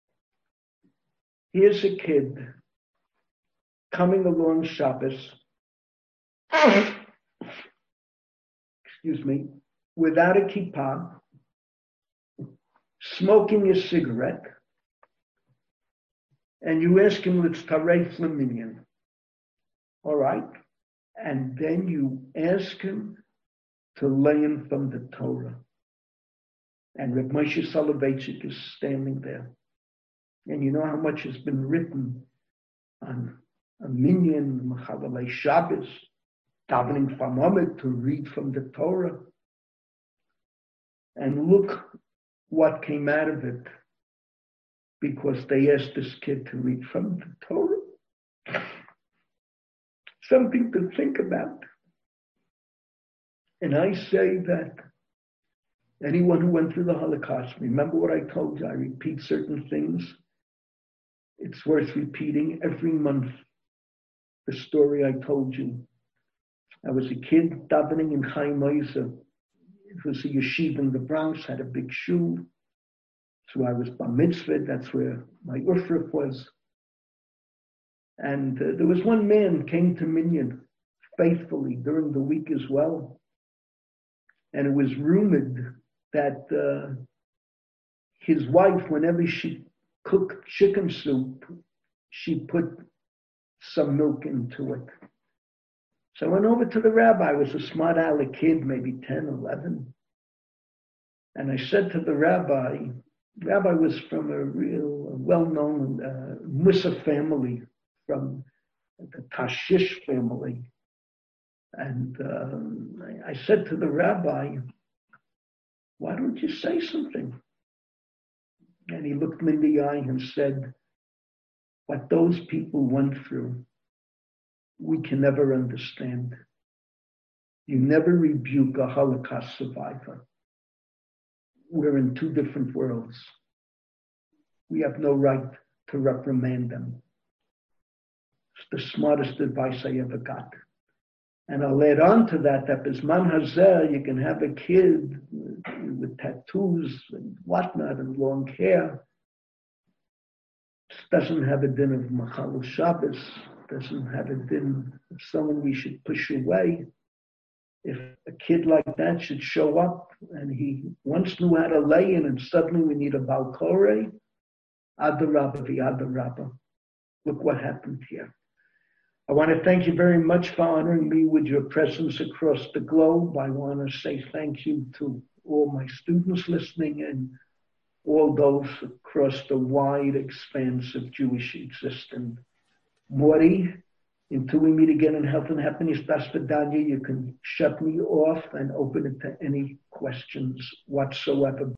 Here's a kid coming along Shabbos, without a kippah, smoking a cigarette, and you ask him, let's tarei flaminyan. All right? And then you ask him to learn from the Torah. And Reb Moshe Soloveitchik is standing there. And you know how much has been written on a minyan, Machavalei Shabbos, davening Famamid to read from the Torah. And look what came out of it because they asked this kid to read from the Torah. Something to think about. And I say that anyone who went through the Holocaust, remember what I told you, I repeat certain things. It's worth repeating every month. The story I told you. I was a kid davening in Chaim Ozer. It was a yeshiva in the Bronx, had a big shul. So I was bar mitzvah, that's where my ufrif was. And there was one man came to Minyan faithfully during the week as well. And it was rumored that his wife, whenever she cooked chicken soup, she put some milk into it. So I went over to the rabbi. I was a smart aleck kid, maybe 10, 11. And I said to the rabbi was from a real well-known Musa family, from the Tashish family. And I said to the rabbi, why don't you say something? And he looked me in the eye and said, what those people went through, we can never understand. You never rebuke a Holocaust survivor. We're in two different worlds. We have no right to reprimand them. It's the smartest advice I ever got. And I'll add on to that Bisman Hazer, you can have a kid with tattoos and whatnot and long hair. It doesn't have a din of Machal Shabbos, doesn't have a din of someone we should push away. If a kid like that should show up and he once knew how to lay in and suddenly we need a Baal Koreh, Adarabba v'Adarabba. Look what happened here. I want to thank you very much for honoring me with your presence across the globe. I want to say thank you to all my students listening and all those across the wide expanse of Jewish existence. Mori, until we meet again in health and happiness, das Vidanya, you can shut me off and open it to any questions whatsoever.